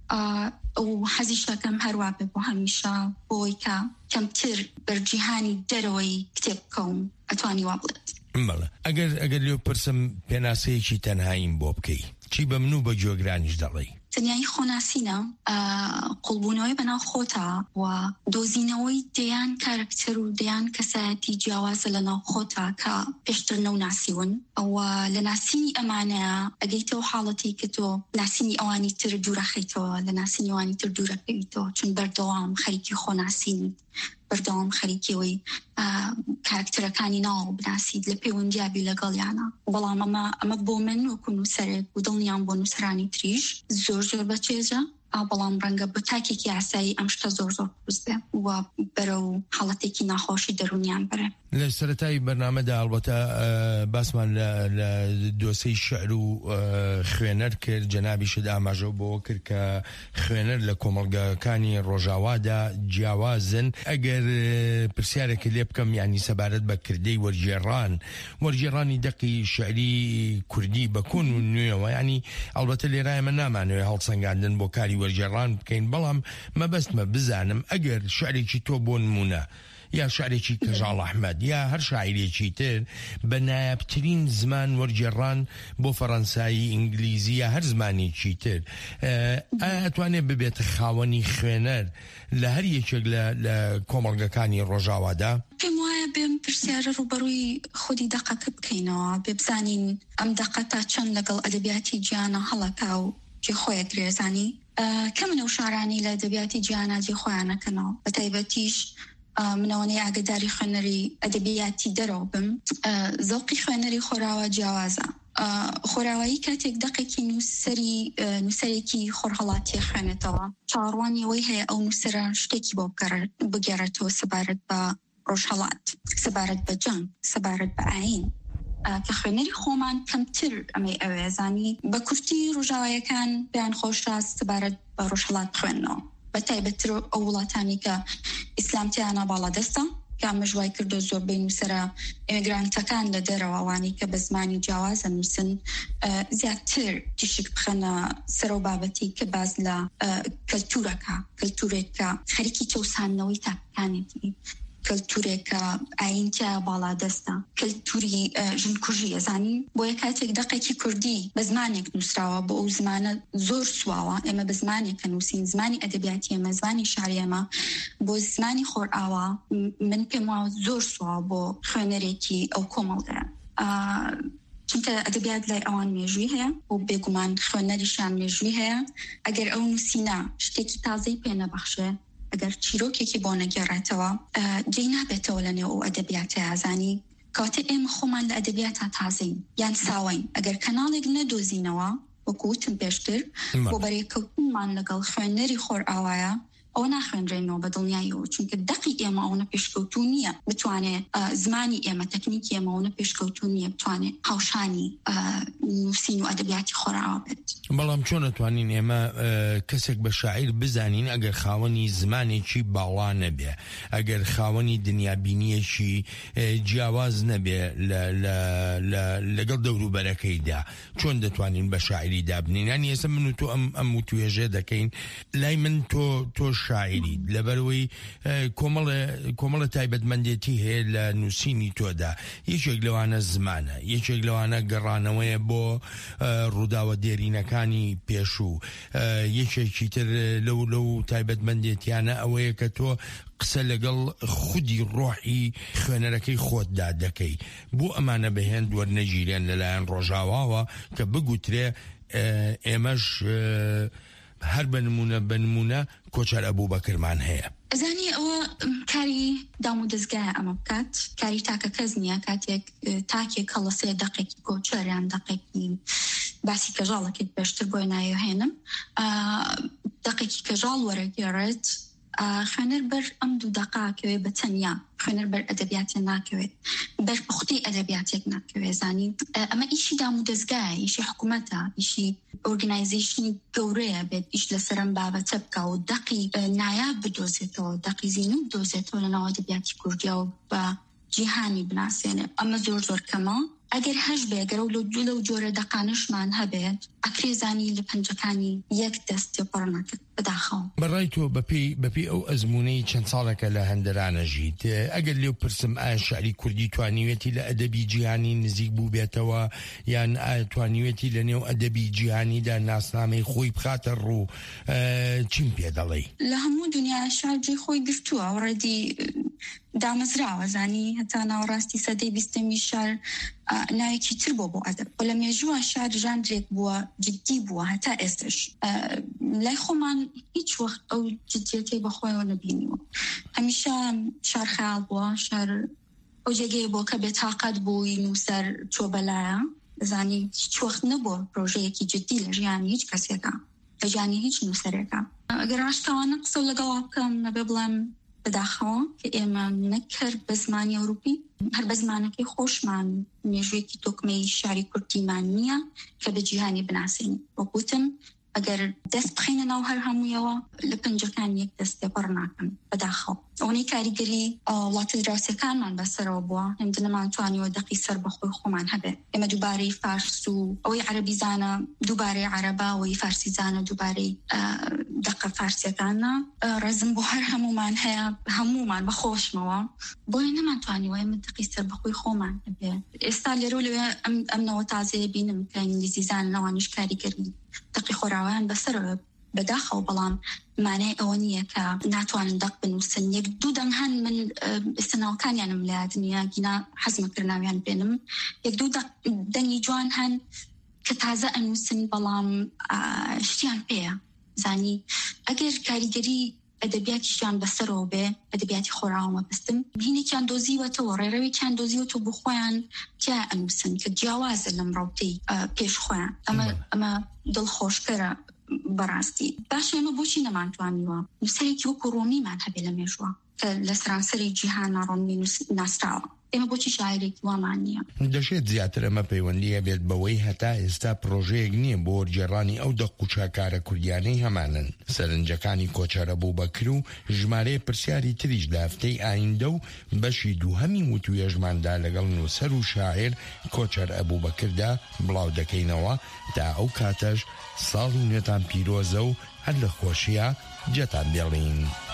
ئەو حەزیشەکەم هەروە بێ بۆ هەمیشە بۆی کە کەمتر بەرجیهانی دەرەوەی کتێب بکەم ئەتوانی وا بڵێت بەڵێ ئەگەر لێو پرسم پێناسەیەکی تەنهاییم بۆ بکەی چی بە من و بە جۆگرانیش دەڵێی تەنیایی خۆناسینە قوڵبوونەوەی بەناو خۆتە و دۆزینەوەی دەیان کارکتەر و دەیان کەسایەتی جیاوازە لە ناو خۆتە کە پێشتر نەوناسیون ئەوە لە ناسینی ئەمانەیە ئەگەیتەوە حاڵەتی کە تۆ ناسینی ئەوانی تر دوورەخەیتەوە لە ناسینی ئەوانی تر دوورەکەویتەوە چون بەردەوام خەریکی خۆناسینیت بەردەوام خەریکیەوەی کارکتەرەکانی ناو بناسیت لە پەیوەندیابی لەگەڵیانە بەڵام ئەمە بۆ من وەکو نووسەرێک و دڵنیان بۆ نووسرانی تریش زۆر بەچێژە بەڵام ڕەنگە بە تاکێکی ئاسایی ئەم شتە زۆر پوستێ و بەرە و حاڵەتێکی ناخۆشی دەرونیان بەرێ لە سەرەتای بەرنامەدا ئەڵبەتە باسمان لە دۆسەی شعر و خوێنەر کرد جەنابیشت ئاماژە بۆ کرد کە خوێنەر لە کۆمەڵگەکانی ڕۆژاوادا جیاوازن ئەگەر پرسیارێکی لێ بکەم یعنی سەبارەت بە کردەی وەرگێڕانی دەقی شعری کوردی بەکون و نوێەوە ینی ئەڵبەتە لێرای من نامانوێ هەڵسەنگاندن بۆ کاری وەرگێڕان بکەین بەڵام مەبەستمە بزانم ئەگەر شعرێکی تۆ بۆ نمونە یا شعرێکی کەژاڵ ئەحمەد یا هەر شاعیرێکی تر بە نایابترین زمان وەرگێڕان بۆ فەڕەنسایی ئینگلیزی یا هەر زمانێکی تر ئەتوانێت ببێتە خاوەنی خوێنەر لە هەر یەکێک لە کۆمەڵگەکانی ڕۆژاوادا پێم وایە بێم پرسیارە ڕوبەڕووی خودی دەقەکە بکەینەوە بێ بزانین ئەم دەقە تا چەند لەگەڵ ئەدەبیاتی گیانە هەڵەکا و جێخۆیە درێزانی کە منە و شارانی لە ئەدەبیاتی گیانە جێخۆیانەکەنەوە بە تایبەتیش منەوەی ئاگداری خوێنەری ئەدەبیاتی دەرەوە بم زەوقی خوێنەری خۆراوە جیاوازە خۆراوایی کاتێک دقێکی نووسەرێکی خۆرهەڵاتی خوێنێتەوە چاڕوانی ئەوەی هەیە ئەو نووسەرە شتێکی بۆ بگەڕێتەوە سەبارەت بە ڕۆژهەڵات سەبارەت بە جەنگ سەبارەت بە ئاین کە خوێنەری خۆمان کەمتر ئەمەی ئەوێزانی بە کورتی ڕۆژاوایەکان بیان خۆشراست سەبارەت بە ڕۆژهەڵات خوێندنەوە بە تایبەتتر ئەو وڵاتانی کە ئیسلامتیانە باڵادەستە کە مەژوای کردو زۆربەی نووسەرە ئێمێگرانتەکان لە دەرەوەوانی کە بە زمانی جیاوازە نووسن زیاتر تیشک بخەنە سەرۆ بابەتی کە باز لە کەلتورێکە خەریکی چەوسانەوەی تاکەکانێتی کەلتورێکە ئاینتیا باڵادەستە کەلتوری ژنکوژی ئەزانی بۆ یە کاتێک دقێکی کوردی بە زمانێک نووسراوە بۆ ئەو زمانە زۆر سواوە ئێمە بە زمانێکە نووسین زمانی ئەدەبیاتی ئێمە زمانی شاری ئێمە بۆ زمانی خۆرئاوا من پێم وایە زۆر سواوە بۆ خوێنەرێکی ئەو کۆمەڵگەیە چونکە ئەدەبیات لای ئەوان مێژووی هەیە و بێگومان خوێنەریشان مێژووی هەیە ئەگەر ئەو نووسینە شتێکی تازەی پێ نەبەخشێ ئەگەر چیرۆکێکی بۆ نەگەڕێتەوە جێی نابێتەوە لە نێو ئەو ئەدەبیاتە ئازانی کاتێ ئێمە خۆمان لە ئەدەبیاتە تازەین یان ساوین ئەگەر کەناڵێک نەدۆزینەوە وەکوتم پێشتر بۆ بەرێکەوتنمان لەگەڵ خوێنەری خۆرئاوایە ئەو ناخوێنرێنەوە بە دڵنیاییەوە چونکە دقی ئێمە ئەوە پێشکەوتو نییە بتوانێت زمانی ئێمە تەکنیکی ئێمەەوە پێشکەوتو نییە بتوانێت هاوشانی نووسین و ئەدەبیاتی خۆرئاوا بێت بەڵام چۆن نتوانین ئێمە کەسێک بە شاعیر بزانین ئەگەر خاوەنی زمانێکی باڵا نەبێ ئەگەر خاوەنی دنیابینیەکی جیاواز نەبێ لەگەڵ دەوروبەرەکەیدا چۆن دەتوانین بە شاعری دابنین یانی ئێستا من و تۆ ئەم توێژێ دەکەین لای من تۆ شاعری لەبەرەوەی کۆمەڵە تایبەتمەندێتی هەیە لە نووسینی تۆدا یەکێک لەوانە زمانە یەکێک لەوانە گەڕانەوەیە بۆ ڕووداوە دێرینەکانی پێشوو یەکێکی تر لەو تایبەتمەندێتیانە ئەوەیە کە تۆ قسە لەگەڵ خودی ڕۆحی خوێنەرەکەی خۆتدا دەکەی بۆ ئەمانە بەهێن وەرنەگیرێن لەلایەن ڕۆژاواوە کە بگوترێ ئێمەش هەر بنمونە کۆچەر ئەبووبەکرمان هەیە ئەزانی ئەوە کاری دام و دەستگایە ئەمە بکات کاری تاکە کەس نییە کاتێک تاکێک هەڵەسێ دقێکی کۆچەریان دقێکی باسی کەژاڵەکەت پێشتر بۆی نایۆهێنم دقێکی کەژاڵ وەرەگێڕێت خوێنەر بەر ئەم دوو دقاکەوێ بە تەنیا خوێنەر بەر ئەدەبیاتێک ناکەوێت بەر پوختی ئەدەبیاتێک ناکەوێت زانی ئەمە ئیشی دام و دەستگایە ئیشی حکوومەتە ئیشی ئۆرگنایزیشنی گەورەیە بێت ئیش لەسەرم بابەتە بکە و دقی نایاب بدۆزێتەوە دقی زیینو بدۆزێتەوە لەناو ئەدەبیاتی کوردیا و بە جیهانی بناسێنێ ئەمە زۆر کەمە ئەگەر هەش بێگەرە و لەو جۆرە دقانشمان هەبێت ئەکرێزانی لە پەنجەکانی یەک دەست تێپەڕنەکەت بداخەوە بەڕای تۆ بەپی ئەو ئەزمونەی چەند ساڵێکە لە هەندەرانە ژیت ئەگەر لێو پرسم ئایا شعری کوردی توانیوێتی لە ئەدەبی جیهانی نزیک بوو بێتەوە یان ئایا توانیوێتی لە نێو ئەدەبی جیهانیدا ناسنامەی خۆی بخاتە ڕوو چیم پێ دەڵێ لە هەموو دنیا شارجی خۆی گرتووە ئەوڕێدی دامەزراوە زانی هەتا ناوەڕاستی سەدەی بیستەمی شار ناوێکی تر بۆ ئەدەب لە مێژووە شار ژانرێک بووە جددی بووە هەتا ئێستش لای خۆمان هیچ وەخت ئەو جددیەتی بەخۆیەوە نەبینیوە هەمیشە شار خەیاڵ بووە شار ئەو جێگەیە بۆ کە بێتاقەت بووی نووسەر چۆ بەلایە زانی هیچ وەخت نەبووە پرۆژەیەکی جددی لە ژیانی هیچ کەسێکە لە ژیانی هیچ نووسەرێکە ئەگەر ڕاشتەوانە قسە لەگەڵا بکەم نەبێ بڵێم بداخەوە کە ئێمە نەکرد بە زمانی ئەوروپی هەر بە زمانەکەی خۆشمان مێژوویەکی تۆکمەی شاری کوردیمان نییە کە بە جیهانی بناسێنی وەکوتم ئەگەر دەست بخینە ناو هەر هەموویەوە لە پنجەکان یەک دەست تێپەڕ ناکەن بەداخەوە ئەوەی کاریگەری وڵاتە دراوسەکانمان بەسەرەوە بووە هێندە نەمانتوانیوە دەقی سەر بەخۆی خۆمان هەبێت ئێمە دووبارەی فارس و ئەوەی عەرەبی زانە دووبارەی عەرەبا ئەوەی فارسی زانە دووبارەی دەقە فارسیەکانە ڕێزم بۆ هەر هەمومان هەیە هەمومان بەخۆشمەوە بۆی نەمانتوانیوە ئێمە دەقی سەر بەخۆی خۆمان هەبێت ئێستا لێرە لەوێ ئەمنەوە تازەیە بینم کە ئینگلیزی زانەوانیش کاریگەری دقی خۆراویان بەسەرەوە بەداخەوە بەڵام مانای ئەوە نییە کە ناتوانن دەق بنووسن یەک دوو دەنگ هەن من ئێستەناوەکانیانم لە یاد نییە گینا حەزمەکردناویان بێنم یەک دوو دەنگی جوان هەن کە تازە ئەنووسن بەڵام شتیان پێیە زانی ئەگەر کاریگەری ئەدەبیاتیشیان بەسەرەوە بێ ئەدەبیاتی خۆراوە بستن بینێکیان دۆزیوەتەوە ڕێڕەوێکیان دۆزیوەتەوە بۆ خۆیان تیا ئەنووسن کە جیاوازە لەم ڕاوتەی پێش خۆیان ئەمە دڵخۆشکەرە بەڕاستی باش ئێمە بۆچی نەمانتوانیوە نووسەرێکی وەکو ڕۆمیمان هەبێ لە مێژووە کە لە سەرانسەری جیهانە ڕۆمی ناسراوە ئێمە بۆچی شاعرێکی وامان نییە دەشێت زیاتر ئەمە پەیوەندیە بێت بەوەی هەتا ئێستا پرۆژەیەک نییە بۆ وەرگێڕانی ئەو دەقوچاکارە کوردیانەی هەمانن سەرنجەکانی کۆچەرە بووبەکر و ژمارەیە پرسیاری تریش لە هەفتەی ئایندە و بەشی دووهەمی وتوێژماندا لەگەڵ نووسەر و شاعر کۆچەر ئەبووبەکردا بڵاو دەکەینەوە تا ئەو کاتەش ساڵ و نوێتان پیرۆزە و هەر لە خۆشیە جێتان بێڵین.